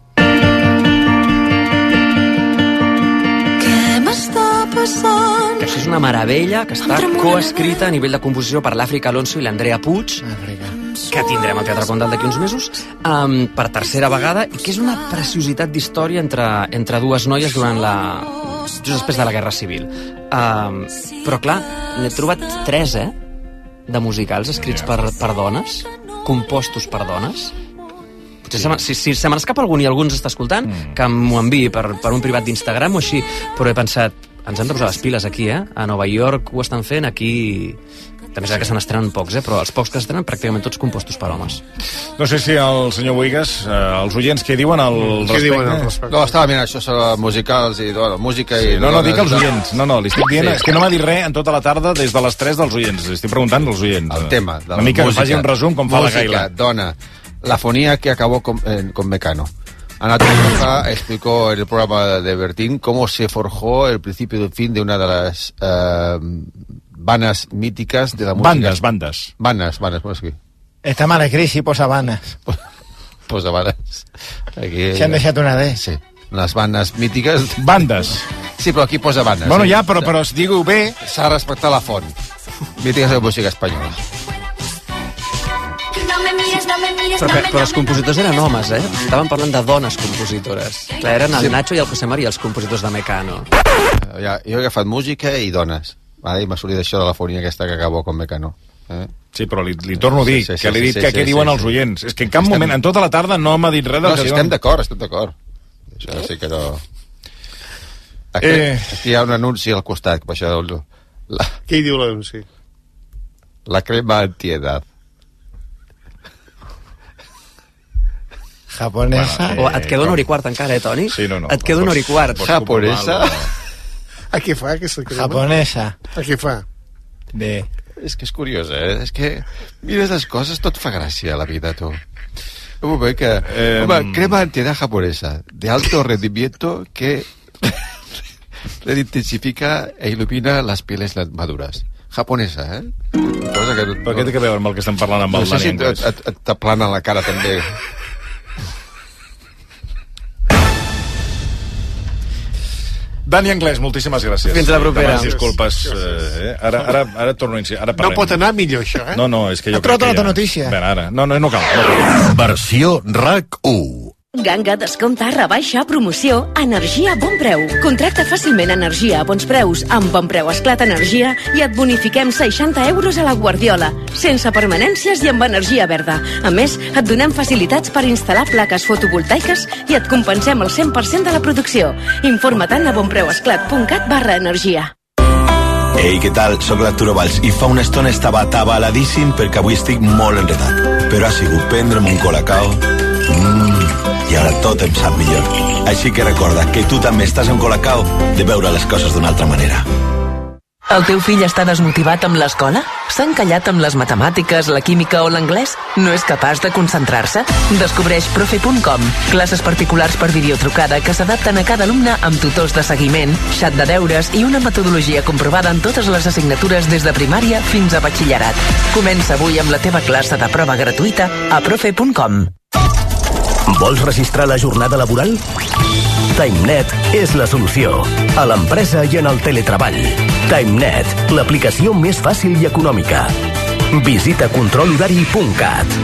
Speaker 10: Què m'està passant?
Speaker 5: Que això és una meravella, que està coescrita a nivell de composició per l'Àfrica Alonso i l'Andrea Puig, que tindrem al Teatre Condal d'aquí uns mesos, um, per tercera vegada, i que és una preciositat d'història entre, entre dues noies durant la... just després de la Guerra Civil. Um, però clar, n'he trobat tres, eh?, de musicals escrits per, per dones, compostos per dones. Potser se me- si, si se me n'escapa algun i algú ens està escoltant, mm. que m'ho enviï per, per un privat d'Instagram o així, però he pensat, ens hem de posar les piles aquí, eh? A Nova York ho estan fent, aquí... També és que se n'estrenen pocs, eh? Però els pocs que s'estrenen pràcticament tots compostos per homes.
Speaker 4: No sé si el senyor Boigas, eh, els oients, què diuen al respecte?
Speaker 6: No, estava mirant això sobre musicals i bueno, música i...
Speaker 4: Sí, no, no, dic als
Speaker 6: dones i tal.
Speaker 4: oients. No, no, li estic dient...
Speaker 6: Sí.
Speaker 4: És que no m'ha dit res en tota la tarda des de les tres dels oients. Li estic preguntant als oients.
Speaker 6: El tema de la
Speaker 4: Una mica que
Speaker 6: música.
Speaker 4: faci un resum com fa
Speaker 6: Música,
Speaker 4: la Gaila.
Speaker 6: dona. La fonía que acabó con, eh, con Mecano. Ana Torroja explicó en el programa de Bertín cómo se forjó el principio y el fin de una de las eh, bandas míticas de la música.
Speaker 4: Bandas, bandas.
Speaker 6: Bandas, bandas, ¿cómo es que?
Speaker 7: Está mala crisis, posa vanas.
Speaker 6: Pues de bandas. Aquí,
Speaker 7: Se han deixat una D.
Speaker 6: Sí, les bandes mítiques.
Speaker 4: Bandes.
Speaker 6: Sí, però aquí posa bandes.
Speaker 4: Bueno,
Speaker 6: sí.
Speaker 4: ja, però, però es diu bé...
Speaker 6: S'ha de respectar la font. Mítiques de música espanyola.
Speaker 10: No me mires, no me mires,
Speaker 5: Però,
Speaker 10: no me
Speaker 5: però els compositors eren homes, eh? Estaven parlant de dones compositores. Clar, eren el
Speaker 6: Sí.
Speaker 5: Nacho i el José María, els compositors de Mecano.
Speaker 6: Ja, jo he agafat música i dones. Vale? I m'ha sortit això de la fonia aquesta que acabó con Mecano. Eh?
Speaker 4: Sí, però li, li torno a dir,
Speaker 6: Sí, sí,
Speaker 4: que li he
Speaker 6: sí,
Speaker 4: dit
Speaker 6: sí,
Speaker 4: que
Speaker 6: sí,
Speaker 4: què
Speaker 6: sí,
Speaker 4: diuen
Speaker 6: sí.
Speaker 4: els oients. És que en cap
Speaker 6: Estem-
Speaker 4: moment, en tota la tarda, no m'ha dit res del
Speaker 6: No,
Speaker 4: que
Speaker 6: si
Speaker 4: diuen.
Speaker 6: estem d'acord, estem d'acord. Això sí que no... Aquí,
Speaker 4: Eh.
Speaker 6: aquí hi ha un anunci al costat, per això... La,
Speaker 3: Què hi diu l'anunci?
Speaker 6: la crema antiedad.
Speaker 7: Japonesa.
Speaker 5: O et queda una hora i quart encara, eh, Toni?
Speaker 4: Sí, no, no.
Speaker 5: Et queda una hora i quart.
Speaker 4: Pots
Speaker 6: Japonesa.
Speaker 3: A què fa aquesta crema?
Speaker 7: Japonesa.
Speaker 3: A què fa?
Speaker 7: De...
Speaker 6: És que és curiós, eh? És que mires les coses, tot fa gràcia a la vida, tu. Un moment que...
Speaker 4: Eh,
Speaker 6: Home, crema antiedad japonesa, de alto rendimiento que intensifica e ilumina las pieles maduras. Japonesa, eh? Cosa que...
Speaker 4: Però què té que veure amb el que estem parlant amb
Speaker 6: No
Speaker 4: el
Speaker 6: sé si
Speaker 4: Dani
Speaker 6: et,
Speaker 4: Anglès?
Speaker 6: et, et t'aplana la cara també.
Speaker 4: Dani Anglès, moltíssimes gràcies.
Speaker 5: Fins la propera.
Speaker 4: Demano disculpes. Eh, ara, ara, ara torno a incidir. Ara
Speaker 3: No
Speaker 4: parlem.
Speaker 3: pot anar millor, això, eh?
Speaker 4: No, no, és que jo
Speaker 7: Ha trobat
Speaker 4: crec que
Speaker 7: una
Speaker 4: ja...
Speaker 7: notícia.
Speaker 4: Ben, ara. No, no, no cal. No cal.
Speaker 23: Versió RAC u.
Speaker 13: Ganga, descompte, rebaixa, promoció, energia a bon preu. Contracta fàcilment energia a bons preus, amb bon preu Esclat Energia i et bonifiquem seixanta euros a la Guardiola, sense permanències i amb energia verda. A més, et donem facilitats per instal·lar plaques fotovoltaiques i et compensem el cent per cent de la producció. Informa't a bonpreuesclat punt cat barra energia.
Speaker 14: Ei, què tal? Soc l'Arturo Valls i fa una estona estava atabaladíssim perquè avui estic molt enredat. Però ha sigut prendre'm un colacao mm, i ara tot em sap millor. Així que recorda que tu també estàs en colacao de veure les coses d'una altra manera.
Speaker 15: El teu fill està desmotivat amb l'escola? S'ha encallat amb les matemàtiques, la química o l'anglès? No és capaç de concentrar-se? Descobreix profe punt com, classes particulars per videotrucada que s'adapten a cada alumne amb tutors de seguiment, xat de deures i una metodologia comprovada en totes les assignatures des de primària fins a batxillerat. Comença avui amb la teva classe de prova gratuïta a profe punt com.
Speaker 9: Vols registrar la jornada laboral? TimeNet és la solució. A l'empresa i en el teletreball. TimeNet, l'aplicació més fàcil i econòmica. Visita control horari punt cat.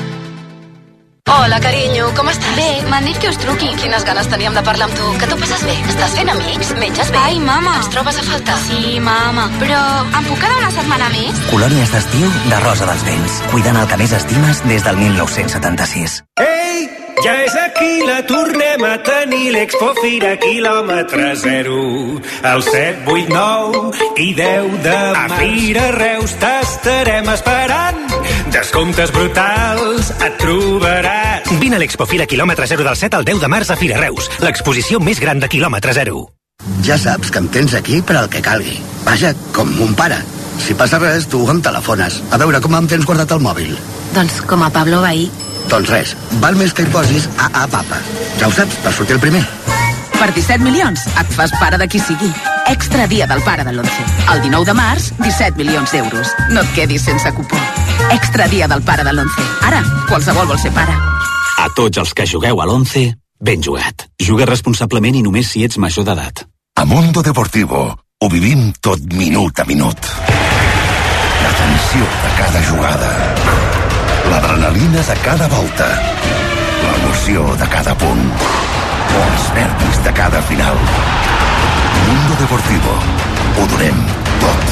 Speaker 13: Hola, carinyo, com estàs?
Speaker 26: Bé, m'han dit que us truqui.
Speaker 13: Quines ganes teníem de parlar amb tu. Que t'ho passes bé? Estàs fent amics? Menges bé?
Speaker 26: Ai, mama.
Speaker 13: Ens trobes a faltar?
Speaker 26: Sí, mama. Però em puc quedar una setmana més?
Speaker 16: Colònies d'estiu de Rosa dels Vents. Cuidant el que més estimes des del mil nou-cents setanta-sis.
Speaker 21: Ei, ja és aquí, la tornem a tenir, l'Expo Fira quilòmetre zero. El set, vuit, nou i deu de març. A Fira Reus t'estarem esperant. Descomptes brutals et trobaràs.
Speaker 22: Vine a l'Expo Fira quilòmetre zero del set al deu de març a Fira Reus, l'exposició més gran de quilòmetre zero.
Speaker 2: Ja saps que em tens aquí per al que calgui. Vaja, com mon pare. Si passa res, tu em telefones. A veure, com em tens guardat el mòbil?
Speaker 17: Doncs com a Pablo Bahí.
Speaker 2: Doncs res, val més que hi posis A A Papa. Ja ho saps, per sortir el primer.
Speaker 15: Per disset milions et fas pare de qui sigui. Extra dia del pare de l'onze. El dinou de març, disset milions d'euros. No et quedis sense cupó. Extra dia del pare de l'onze. Ara, qualsevol vol ser pare.
Speaker 18: A tots els que jugueu a l'onze, ben jugat. Juga responsablement i només si ets major d'edat.
Speaker 19: A Mundo Deportivo ho vivim tot minut a minut. La tensió de cada jugada. L'adrenalina de cada volta. L'emoció de cada punt. Els nervis de cada final. Mundo Deportivo. Ho donem tot.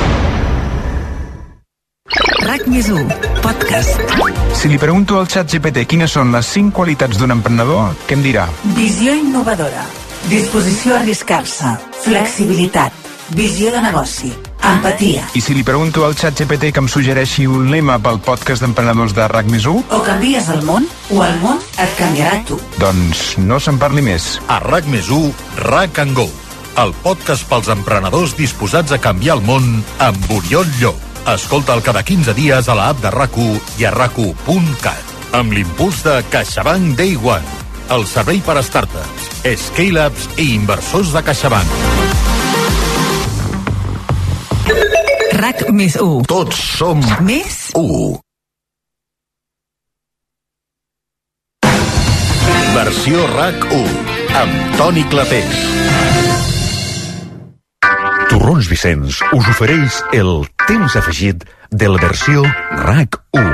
Speaker 15: RAC més u, podcast.
Speaker 20: Si li pregunto al ChatGPT quines són les cinc qualitats d'un emprenedor, què em dirà?
Speaker 25: Visió innovadora. Disposició a arriscar-se. Flexibilitat. Visió de negoci. Empatia.
Speaker 20: I si li pregunto al ChatGPT que em suggereixi un lema pel podcast d'emprenedors de RAC més u?
Speaker 25: O canvies el món, o el món et canviarà tu.
Speaker 20: Doncs no se'n parli més.
Speaker 27: A RAC més u, RAC and Go. El podcast pels emprenedors disposats a canviar el món amb Oriol Llop. Escolta'l cada quinze dies a l'app de RAC u i a rac u punt cat. Amb l'impuls de CaixaBank Day One. El servei per a startups, scale-ups i inversors de CaixaBank.
Speaker 15: RAC més u.
Speaker 19: Tots som
Speaker 15: més
Speaker 19: u. Versió RAC u, amb Toni Clapés. Torrons Vicenç us ofereix el temps afegit de la versió RAC u.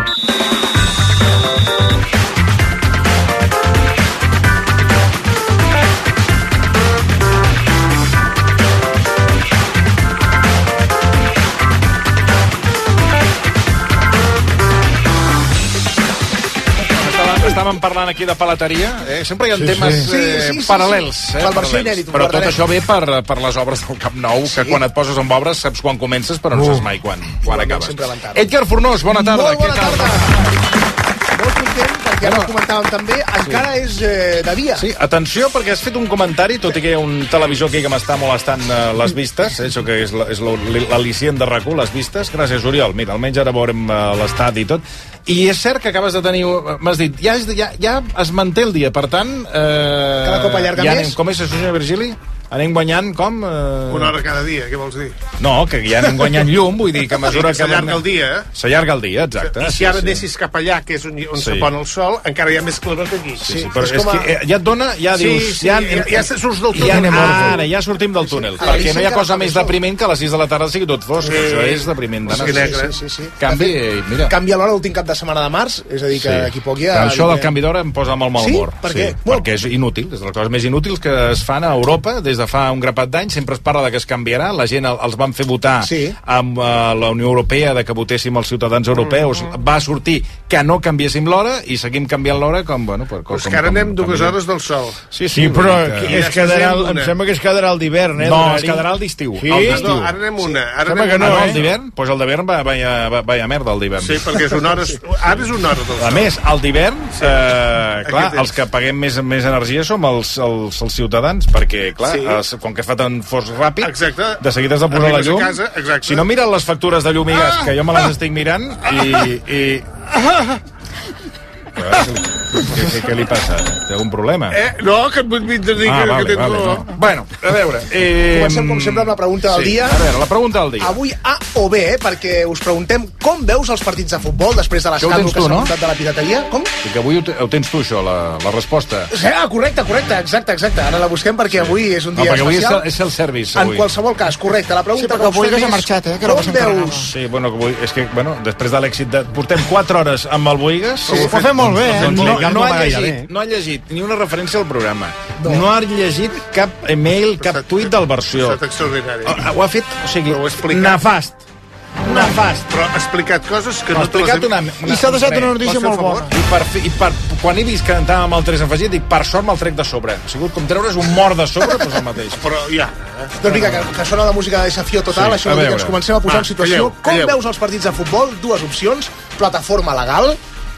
Speaker 4: Estàvem parlant aquí de palateria, eh? Sempre hi ha
Speaker 28: Sí,
Speaker 4: temes
Speaker 28: sí.
Speaker 4: eh,
Speaker 28: Sí, sí, sí,
Speaker 4: paral·lels.
Speaker 28: sí.
Speaker 4: Eh?
Speaker 28: La versió
Speaker 4: paral·lels.
Speaker 28: inèdit, ho
Speaker 4: Però tot
Speaker 28: guardarem.
Speaker 4: això ve per, per les obres del Camp Nou, que quan et poses amb obres saps quan comences, però no
Speaker 28: Uh.
Speaker 4: saps mai quan, quan acabes.
Speaker 28: sempre van tard.
Speaker 4: Edgar Fornós, bona tarda.
Speaker 28: Molt bona
Speaker 4: Què tal?
Speaker 28: Molt content, perquè ara ho comentàvem també, encara és eh, de dia.
Speaker 4: Sí, atenció, perquè has fet un comentari, tot i que hi ha un televisor aquí que m'està molestant eh, les vistes, eh, això que és la- és la- l'al·licient de RAC u, les vistes. Gràcies, Oriol. Mira, almenys ara veurem eh, l'estadi i tot. I és cert que acabes de tenir... M'has dit, ja, és, ja, ja es manté el dia, per tant... Eh,
Speaker 28: Cada cop allarga
Speaker 4: ja
Speaker 28: més.
Speaker 4: anem, com és, senyor Virgili? Anem guanyant, com? Eh...
Speaker 3: Una hora cada dia, què vols dir?
Speaker 4: No, que ja anem guanyant llum, vull dir que a mesura
Speaker 3: Sí,
Speaker 4: que...
Speaker 3: s'allarga el dia, eh?
Speaker 4: S'allarga el dia, exacte.
Speaker 3: I si ara anessis cap allà, que és on, on
Speaker 4: Sí.
Speaker 3: se pon el sol, encara hi ha més claror que aquí.
Speaker 4: Sí, sí, però és, que eh, ja et dona, ja
Speaker 3: Sí,
Speaker 4: dius...
Speaker 3: sí, ja- ja surts del
Speaker 4: Ja,
Speaker 3: túnel.
Speaker 4: ara, ja sortim del túnel,
Speaker 28: Sí,
Speaker 4: perquè
Speaker 28: sí,
Speaker 4: no hi ha
Speaker 28: encara
Speaker 4: cosa
Speaker 28: fa
Speaker 4: més
Speaker 28: més sol.
Speaker 4: depriment que a les sis de la tarda sigui tot fosc.
Speaker 28: Sí.
Speaker 4: Això és depriment de
Speaker 28: Sí,
Speaker 4: nas.
Speaker 28: sí, sí, sí.
Speaker 4: Canvi, eh, mira...
Speaker 28: Canvia l'hora l'últim cap de setmana de març, és a dir, que
Speaker 4: Sí.
Speaker 28: aquí poc ja...
Speaker 4: Això del canvi d'hora em posa molt mal
Speaker 28: Sí?
Speaker 4: humor.
Speaker 28: Per què?
Speaker 4: Perquè és inútil, és de les coses més inútils que es fan a Europa des de fa un grapat d'anys. Sempre es parla de que es canviarà, la gent el- els van fer votar
Speaker 28: Sí.
Speaker 4: amb uh, la Unió Europea de que votéssim els ciutadans europeus.
Speaker 28: Mm-hmm.
Speaker 4: Va sortir que no canviéssim l'hora i seguim canviant l'hora com, bueno, per, com,
Speaker 3: Pues que ara
Speaker 4: com-
Speaker 3: anem
Speaker 4: com
Speaker 3: dues
Speaker 4: millor.
Speaker 3: hores del sol.
Speaker 4: Sí, sí,
Speaker 7: Sí, però
Speaker 4: vull dir
Speaker 7: que es quedarà, el- em sembla que es quedarà el d'hivern, eh?
Speaker 4: No,
Speaker 7: d'horari.
Speaker 4: es quedarà el d'estiu.
Speaker 7: Sí?
Speaker 4: El d'estiu.
Speaker 3: No, ara anem una. Ara
Speaker 7: Sembla
Speaker 3: anem
Speaker 7: que no,
Speaker 4: Ah, no,
Speaker 7: eh?
Speaker 4: el d'hivern? Doncs pues el d'hivern va, vaya, va, vaya merda, el d'hivern.
Speaker 3: Sí, perquè és una hora... Ara és una hora del sol.
Speaker 4: A més, el d'hivern,
Speaker 3: Sí.
Speaker 4: eh, clar,
Speaker 3: Aquest és.
Speaker 4: els que paguem més, més energia som els, els, els ciutadans, perquè, clar,
Speaker 3: Sí.
Speaker 4: els, com que fa tant fos ràpid,
Speaker 3: Exacte.
Speaker 4: de seguida has de posar la
Speaker 3: Arribes a
Speaker 4: llum.
Speaker 3: casa, exacte.
Speaker 4: Si no, mira les factures de llum i gas, que jo me les estic mirant, i... i... Què, què, què li passa? Té algun problema?
Speaker 3: Eh, no, que et vull dir que,
Speaker 4: Ah,
Speaker 3: que
Speaker 4: vale,
Speaker 3: tens
Speaker 4: vale,
Speaker 3: raó.
Speaker 4: no. Bueno, a veure... Eh,
Speaker 28: Comencem, com sempre, amb la pregunta del
Speaker 4: sí,
Speaker 28: dia.
Speaker 4: A veure, la pregunta del dia.
Speaker 28: Avui A o B, eh, perquè us preguntem com veus els partits de futbol després de
Speaker 4: Això ho
Speaker 28: l'escàndol
Speaker 4: tens
Speaker 28: que
Speaker 4: tu,
Speaker 28: s'ha
Speaker 4: no?
Speaker 28: muntat de la pirateria. Com?
Speaker 4: I que avui ho, te- ho tens tu, això, la, la resposta.
Speaker 28: Sí, ah, correcte, correcte, exacte, exacte. Ara la busquem perquè avui és un
Speaker 4: No,
Speaker 28: dia
Speaker 4: perquè avui és,
Speaker 28: especial.
Speaker 4: el- és el service,
Speaker 28: En
Speaker 4: avui.
Speaker 28: qualsevol cas, correcte. La pregunta
Speaker 12: Sí, perquè
Speaker 28: que us
Speaker 12: avui
Speaker 28: fem
Speaker 12: ja s'ha
Speaker 28: és,
Speaker 12: marxat, eh, que no
Speaker 28: com
Speaker 12: passem programa.
Speaker 28: veus...
Speaker 4: Sí, bueno, avui, és que, bueno, després de l'èxit de... Portem quatre hores amb el Boigas.
Speaker 12: Sí, ho fa molt bé, eh?
Speaker 4: Doncs
Speaker 12: No-
Speaker 4: no,
Speaker 12: ja
Speaker 4: no,
Speaker 12: no
Speaker 4: ha
Speaker 12: va gaire
Speaker 4: llegit,
Speaker 12: bé.
Speaker 4: no ha llegit ni una referència al programa. No, no ha llegit cap email, cap tuit del versió.
Speaker 3: Ha estat extraordinari.
Speaker 4: Ho, ho ha fet, o sigui,
Speaker 3: Ho he explicat.
Speaker 4: nefast. Nefast.
Speaker 3: Però ha explicat coses que
Speaker 4: Ha
Speaker 3: no te les
Speaker 4: explicat
Speaker 3: he...
Speaker 4: una... una
Speaker 12: I s'ha deixat una notícia
Speaker 3: Vols fer
Speaker 12: molt
Speaker 3: el favor?
Speaker 12: bona.
Speaker 4: I, per, fi- i per, quan he vist que entràvem amb el tres afegit, dic, per sort me'l trec de sobre. Ha sigut com treure's un mort de sobre, doncs el mateix.
Speaker 3: Però ja...
Speaker 28: Doncs vinga, que, que sona la música de Desafió Total,
Speaker 4: Sí,
Speaker 28: això
Speaker 4: a
Speaker 28: vol dir que
Speaker 4: veure.
Speaker 28: ens comencem a posar
Speaker 3: Va,
Speaker 28: en situació.
Speaker 3: calleu,
Speaker 28: Com
Speaker 3: calleu.
Speaker 28: veus els partits de futbol? Dues opcions. Plataforma legal,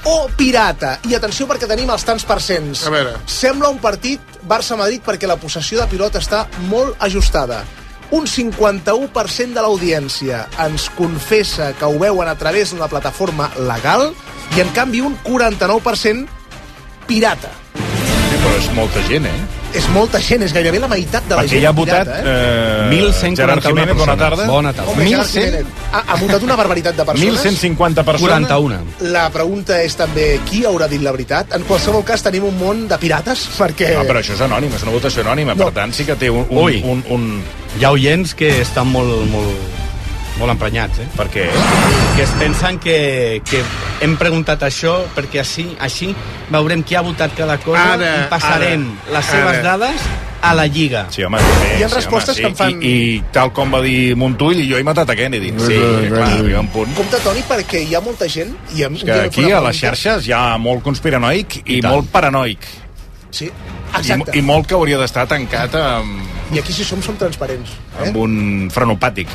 Speaker 28: o pirata? I atenció perquè tenim els tants percents.
Speaker 3: A veure.
Speaker 28: Sembla un partit Barça-Madrid perquè la possessió de pilota està molt ajustada. Un cinquanta-u per cent de l'audiència ens confessa que ho veuen a través d'una plataforma legal i, en canvi, un quaranta-nou per cent pirata.
Speaker 4: Sí, però és molta gent, eh?
Speaker 28: És molta gent, és gairebé la meitat de la
Speaker 4: Perquè
Speaker 28: gent
Speaker 4: ja ha votat
Speaker 28: pirata, eh?
Speaker 4: eh,
Speaker 1: mil cent
Speaker 4: Gerard
Speaker 1: quaranta-una
Speaker 4: Jiménez, bona
Speaker 1: persones.
Speaker 4: tarda.
Speaker 1: Bona tarda.
Speaker 28: Home, Gerard
Speaker 4: mil cent
Speaker 28: Jiménez ha, ha votat una barbaritat de persones.
Speaker 4: mil cent cinquanta persones.
Speaker 1: quaranta-una.
Speaker 28: La pregunta és també qui haurà dit la veritat. En qualsevol cas tenim un món de pirates perquè...
Speaker 4: No, però això és anònim, és una votació anònima,
Speaker 28: No.
Speaker 4: per tant sí que té un... un,
Speaker 1: Ui.
Speaker 4: un, un...
Speaker 1: Hi ha oients que estan molt, molt, molt emprenyats, eh?
Speaker 4: Per què?
Speaker 1: Que es pensen que, que hem preguntat això perquè així, així veurem qui ha votat cada cosa
Speaker 3: Ara,
Speaker 1: i passarem
Speaker 3: ara,
Speaker 1: les seves
Speaker 3: ara.
Speaker 1: dades a la Lliga.
Speaker 4: Sí, home, també,
Speaker 28: Hi ha
Speaker 4: sí,
Speaker 28: respostes
Speaker 4: home,
Speaker 28: que em fan-
Speaker 4: I, I tal com va dir Montull, jo he matat a Kennedy. Sí, clar, arriba un punt.
Speaker 28: Compte, Toni, perquè hi ha molta gent... I em,
Speaker 4: És que aquí, a les xarxes, hi ha molt conspiranoic i,
Speaker 1: I tant.
Speaker 4: molt paranoic.
Speaker 28: Sí,
Speaker 4: I,
Speaker 28: exacte.
Speaker 4: I molt que hauria d'estar tancat amb,
Speaker 28: I aquí si som, som transparents. Eh?
Speaker 4: amb un frenopàtic.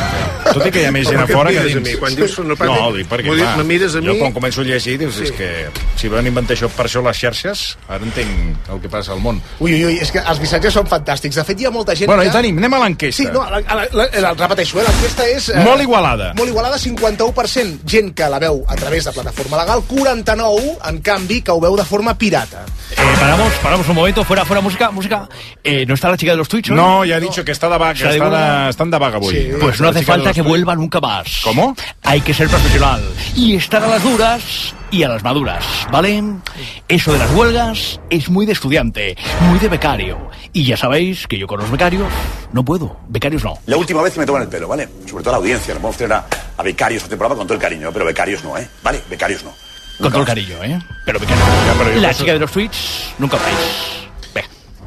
Speaker 4: Tot i que hi ha més gent a
Speaker 3: Per què
Speaker 4: fora
Speaker 3: em
Speaker 4: que
Speaker 3: mires a
Speaker 4: dins.
Speaker 3: mi? Quan dius frenopàtic,
Speaker 4: No, ho dic perquè,
Speaker 3: m'ho dius-
Speaker 4: clar,
Speaker 3: me mires a
Speaker 4: jo
Speaker 3: mi-
Speaker 4: quan començo a llegir, dius,
Speaker 28: Sí.
Speaker 4: és que si van inventar això per això les xarxes, ara entenc el que passa al món.
Speaker 28: Ui, ui, ui, és que els missatges són fantàstics. De fet, hi ha molta gent
Speaker 4: Bueno,
Speaker 28: que...
Speaker 4: i tenim, anem a l'enquesta.
Speaker 28: Sí, no, la, la, la, la, repeteixo, eh, l'enquesta és... Eh,
Speaker 4: Molt igualada.
Speaker 28: Molt igualada, cinquanta-u per cent gent que la veu a través de plataforma legal, quaranta-nou, en canvi, que ho veu de forma pirata.
Speaker 5: Eh, paramos, paramos un momento, fuera, fuera música, música. Eh, ¿No está la chica de los Twitch hoy?
Speaker 4: No, ya he dicho que está de vaga,
Speaker 5: ¿Está de
Speaker 4: está
Speaker 5: vaga?
Speaker 4: de, están de vaga hoy.
Speaker 28: Sí.
Speaker 5: Pues no
Speaker 4: La
Speaker 5: hace
Speaker 4: chica de
Speaker 5: falta
Speaker 4: los
Speaker 5: que
Speaker 4: Twitch.
Speaker 5: vuelva nunca más.
Speaker 4: ¿Cómo?
Speaker 5: Hay que ser profesional y estar a las duras y a las maduras, ¿vale? Eso de las huelgas es muy de estudiante, muy de becario. Y ya sabéis que yo con los becarios no puedo. Becarios no.
Speaker 6: La última vez que me toman el pelo, ¿vale? Sobre todo la audiencia, no podemos tener a, a becarios a temporada con todo el cariño, pero becarios no, ¿eh? ¿Vale? Becarios no.
Speaker 5: Con todo el cariño, ¿eh? Pero becarios.
Speaker 4: Ya, pero yo
Speaker 5: La
Speaker 4: paso-
Speaker 5: chica de los Twitch nunca vais. Ve.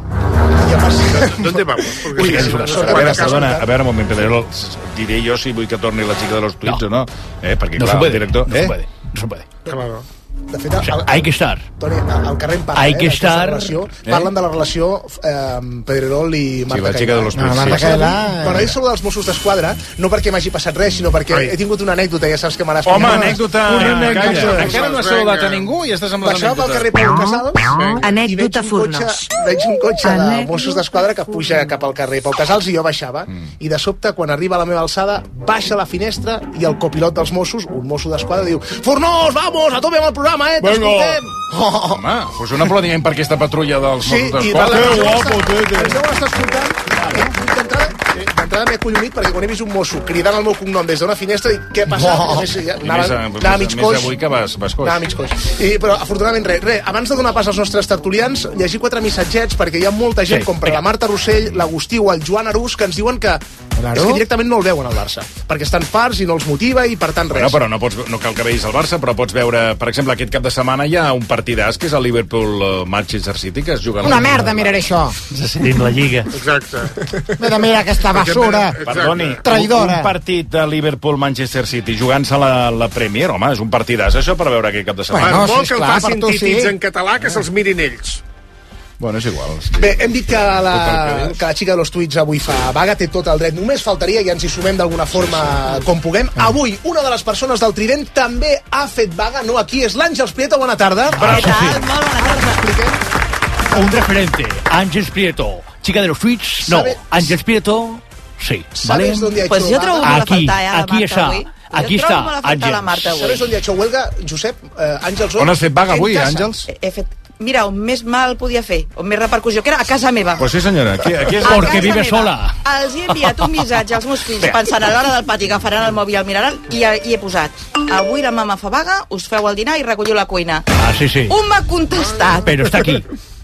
Speaker 3: ¿Dónde vamos? Porque
Speaker 28: Ui,
Speaker 3: si
Speaker 28: és
Speaker 3: no-
Speaker 28: una
Speaker 3: no
Speaker 28: sort.
Speaker 3: sé
Speaker 4: A veure,
Speaker 3: quant
Speaker 4: perdona,
Speaker 3: cas-
Speaker 4: a veure, un moment, Pedrerol, diré jo si vull que torni la xica de los Twitch
Speaker 5: No.
Speaker 4: o no. Eh, perquè,
Speaker 5: No
Speaker 4: clar,
Speaker 5: se puede,
Speaker 4: el director...
Speaker 5: no
Speaker 4: eh?
Speaker 5: se puede, no se puede.
Speaker 3: Claro.
Speaker 28: De fet,
Speaker 5: O sea,
Speaker 28: al,
Speaker 5: hay que estar.
Speaker 28: Toni, al al carrer en parla,
Speaker 5: Hay
Speaker 28: eh,
Speaker 5: que
Speaker 28: d'aquesta
Speaker 5: estar-
Speaker 28: relació.
Speaker 4: Eh?
Speaker 28: Parlen de la relació eh, amb Pedrerol i Marta
Speaker 4: la xica de los
Speaker 28: Cailà.
Speaker 4: Twitch,
Speaker 28: No,
Speaker 4: sí.
Speaker 28: Marta
Speaker 4: Sí.
Speaker 28: Cailà... Però he saludat els Mossos d'Esquadra, no perquè m'hagi passat res, sinó perquè
Speaker 3: Ai.
Speaker 28: he tingut una anècdota, ja saps que m'han
Speaker 4: Home,
Speaker 28: explicat.
Speaker 4: anècdota...
Speaker 28: Una anècdota.
Speaker 4: Calla, encara no has saludat a
Speaker 3: Vinga.
Speaker 4: ningú i estàs amb les
Speaker 28: Baixava pel carrer
Speaker 4: anècdotes.
Speaker 28: Pau Casals
Speaker 25: Anècdota
Speaker 28: i veig un cotxe,
Speaker 25: Fornós.
Speaker 28: veig un cotxe de
Speaker 25: Anècdota.
Speaker 28: Mossos d'Esquadra que puja cap al carrer Pau Casals i jo baixava. I de sobte, quan arriba a la meva alçada, baixa la finestra i el copilot dels Mossos, un Mosso d'Esquadra, diu: Fornós, vamos, a tope amb el programa, eh, t'escoltem! Oh.
Speaker 4: Home, doncs un aplaudiment per aquesta patrulla dels
Speaker 28: Sí,
Speaker 4: Mossos
Speaker 28: i
Speaker 4: d'Esquadra.
Speaker 28: que guapo, ens deuen estar escoltant. D'entrada, eh, d'entrada m'he acollonit perquè quan he vist un mosso cridant el meu cognom des d'una finestra, dic, què passa? Oh. I a més, ja,
Speaker 4: I
Speaker 28: anava,
Speaker 4: més, a-
Speaker 28: anava mig
Speaker 4: més
Speaker 28: coix.
Speaker 4: avui que vas, vas coix.
Speaker 28: Anava mig coix. I, però afortunadament res, res. Abans de donar pas als nostres tertulians, llegir quatre missatgets perquè hi ha molta gent,
Speaker 5: Sí,
Speaker 28: com per la Marta Rossell, l'Agustí o el Joan Arús, que ens diuen que és que directament no el veuen al Barça, perquè estan farts i no els motiva i per tant res.
Speaker 4: Bueno, però no, pots, no cal que veïs el Barça, però pots veure, per exemple, aquest cap de setmana hi ha un partidàs que és el Liverpool-Manchester City, que es juga... a la-
Speaker 12: Una merda, miraré això.
Speaker 5: Decidim la Lliga.
Speaker 3: Exacte.
Speaker 12: Mira, mira aquesta basura.
Speaker 4: Perdoni,
Speaker 12: Traïdora.
Speaker 4: un partit de Liverpool-Manchester City jugant-se la, la Premier, home, és un partidàs, això, per veure aquest cap de setmana.
Speaker 12: Bueno,
Speaker 3: Vol
Speaker 12: sí,
Speaker 3: que el
Speaker 12: esclar,
Speaker 3: facin
Speaker 12: per tu
Speaker 3: títits
Speaker 12: sí.
Speaker 3: en català, que se'ls mirin ells.
Speaker 4: Bueno, és igual.
Speaker 28: Bé, hem dit que
Speaker 4: Tot el
Speaker 28: la,
Speaker 4: que dius.
Speaker 28: que la xica de los tuits avui fa vaga, té tot el dret. Només faltaria, i ens hi sumem d'alguna forma com puguem. Avui, una de les persones del Trident també ha fet vaga, no aquí, és l'Àngels Prieto. Bona tarda.
Speaker 5: Bravo.
Speaker 28: Què tal? Molt bona tarda. Expliquem.
Speaker 5: Un referente, Ángels Prieto. Chica de los Twitch, no.
Speaker 28: ¿Sabe-
Speaker 5: Ángels Prieto, sí. ¿Vale?
Speaker 28: ¿Sabes dónde ha
Speaker 8: Pues
Speaker 28: hecho
Speaker 8: yo trobo
Speaker 28: vaga?
Speaker 8: molt a
Speaker 5: Aquí,
Speaker 8: faltar, eh, a la
Speaker 5: aquí
Speaker 8: Marta
Speaker 5: està.
Speaker 8: avui.
Speaker 5: Aquí
Speaker 8: jo trobo
Speaker 5: està,
Speaker 8: molt a faltar la Marta avui.
Speaker 28: ¿Sabes dónde ha hecho huelga, Josep? Eh, Àngels,
Speaker 4: On has fet vaga avui,
Speaker 28: en casa.
Speaker 4: Àngels?
Speaker 8: He, he fet... Mira, on més mal podia fer, on més repercussió, que era a casa meva.
Speaker 4: Pues sí, senyora, aquí, aquí és...
Speaker 8: A
Speaker 5: Porque
Speaker 8: casa
Speaker 5: vive
Speaker 8: meva.
Speaker 5: sola.
Speaker 8: Els he enviat un missatge als meus fills pensant a l'hora del pati agafaran el mòbil i el miraran i, i he posat: avui la mama fa vaga, us feu el dinar i recolliu la cuina.
Speaker 5: Ah, sí, sí.
Speaker 8: Un m'ha contestat.
Speaker 5: Pero está aquí.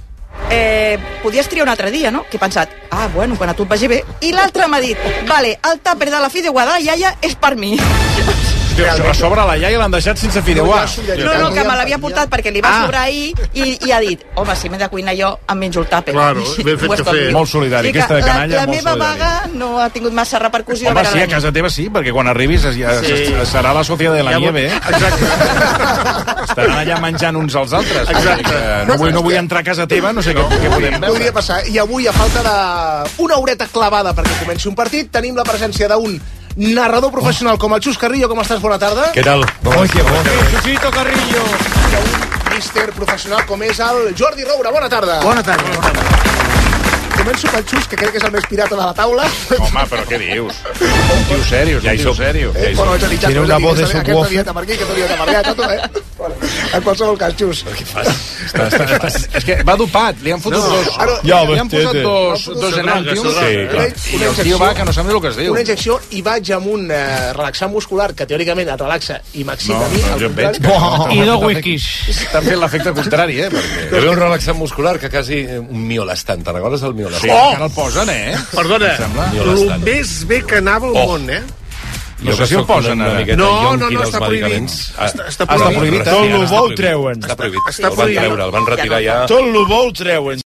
Speaker 8: Eh, podies triar un altre dia, no? Que he pensat, ah, bueno, quan a tu et vagi bé. I l'altre m'ha dit, vale, el tàper de la fideuà de la iaia és per mi.
Speaker 4: Hòstia, a sobre la iaia l'han deixat sense fideuà.
Speaker 8: No, no, que me l'havia portat perquè li va
Speaker 4: Ah.
Speaker 8: sobrar ahir i, i ha dit, home, si m'he de cuinar jo, em menjo el tàper.
Speaker 4: Claro, ben fet
Speaker 8: Ho és
Speaker 4: que
Speaker 8: com
Speaker 4: fer.
Speaker 8: diu.
Speaker 4: Molt solidari,
Speaker 8: Sí que
Speaker 4: aquesta de canalla,
Speaker 8: La, la
Speaker 4: molt
Speaker 8: meva
Speaker 4: solidari.
Speaker 8: vaga no ha tingut massa repercussió.
Speaker 4: Home,
Speaker 8: a veure
Speaker 4: sí, a
Speaker 8: la nit.
Speaker 4: casa teva sí, perquè quan arribis ja
Speaker 8: Sí.
Speaker 4: serà la Sofia de la
Speaker 8: Ja
Speaker 4: Nieve, eh?
Speaker 3: Exacte.
Speaker 4: Estaran allà menjant uns als altres.
Speaker 28: Exacte.
Speaker 4: Que No vull, no vull entrar a casa teva, no sé què, què podem veure.
Speaker 28: Podria passar. I avui, a falta d'una horeta clavada perquè comenci un partit, tenim la presència d'un narrador professional com el Xus Carrillo. Com estàs? Bona tarda.
Speaker 4: Què tal?
Speaker 7: Oi, que bo. Susito Carrillo.
Speaker 28: a un míster professional com és el Jordi Roura. Bona tarda.
Speaker 9: Bona tarda. Bona tarda.
Speaker 28: Començo pel Xus, que crec que és el més pirata de la taula.
Speaker 4: Home, però què dius? Un tio seriós, un tio seriós.
Speaker 28: Eh, bueno, és a dir,
Speaker 7: Tiene una voz de subwoofer.
Speaker 28: Aquesta dieta per aquí, aquesta dieta per allà, tot, eh? Bueno, en qualsevol cas, Xus.
Speaker 4: Què fas? Està, està, està, és que va dopat, li han fotut
Speaker 28: No,
Speaker 4: dos...
Speaker 28: ara-
Speaker 7: Ja,
Speaker 4: li han posat
Speaker 7: tete.
Speaker 4: dos, dos enàntiums.
Speaker 28: Sí, clar.
Speaker 4: I el tio va, que no sap ni el que es diu.
Speaker 28: Una injecció i vaig amb un eh, relaxant muscular que teòricament et relaxa i m'excita
Speaker 4: No,
Speaker 28: a mi.
Speaker 4: no,
Speaker 28: al
Speaker 4: jo et veig
Speaker 28: contrari.
Speaker 4: que...
Speaker 5: I dos whiskies.
Speaker 4: T'han fet l'efecte contrari, eh? Perquè...
Speaker 10: Hi havia un relaxant muscular que quasi un miolastant. Te'n recordes el
Speaker 4: Sí,
Speaker 10: miolastant?
Speaker 4: encara el posen, eh?
Speaker 3: Perdona,
Speaker 4: Em sembla.
Speaker 3: el més bé que anava al
Speaker 10: Oh.
Speaker 3: món, eh?
Speaker 4: No sé si el posen ara.
Speaker 3: No, no, no, està prohibit.
Speaker 10: Ah,
Speaker 3: Està, està
Speaker 4: Està prohibit.
Speaker 7: Tot el bo ho treuen.
Speaker 10: Està prohibit.
Speaker 3: Està
Speaker 10: El van
Speaker 3: prohibit.
Speaker 10: treure, el van retirar ja.
Speaker 7: Tot el bo ho treuen.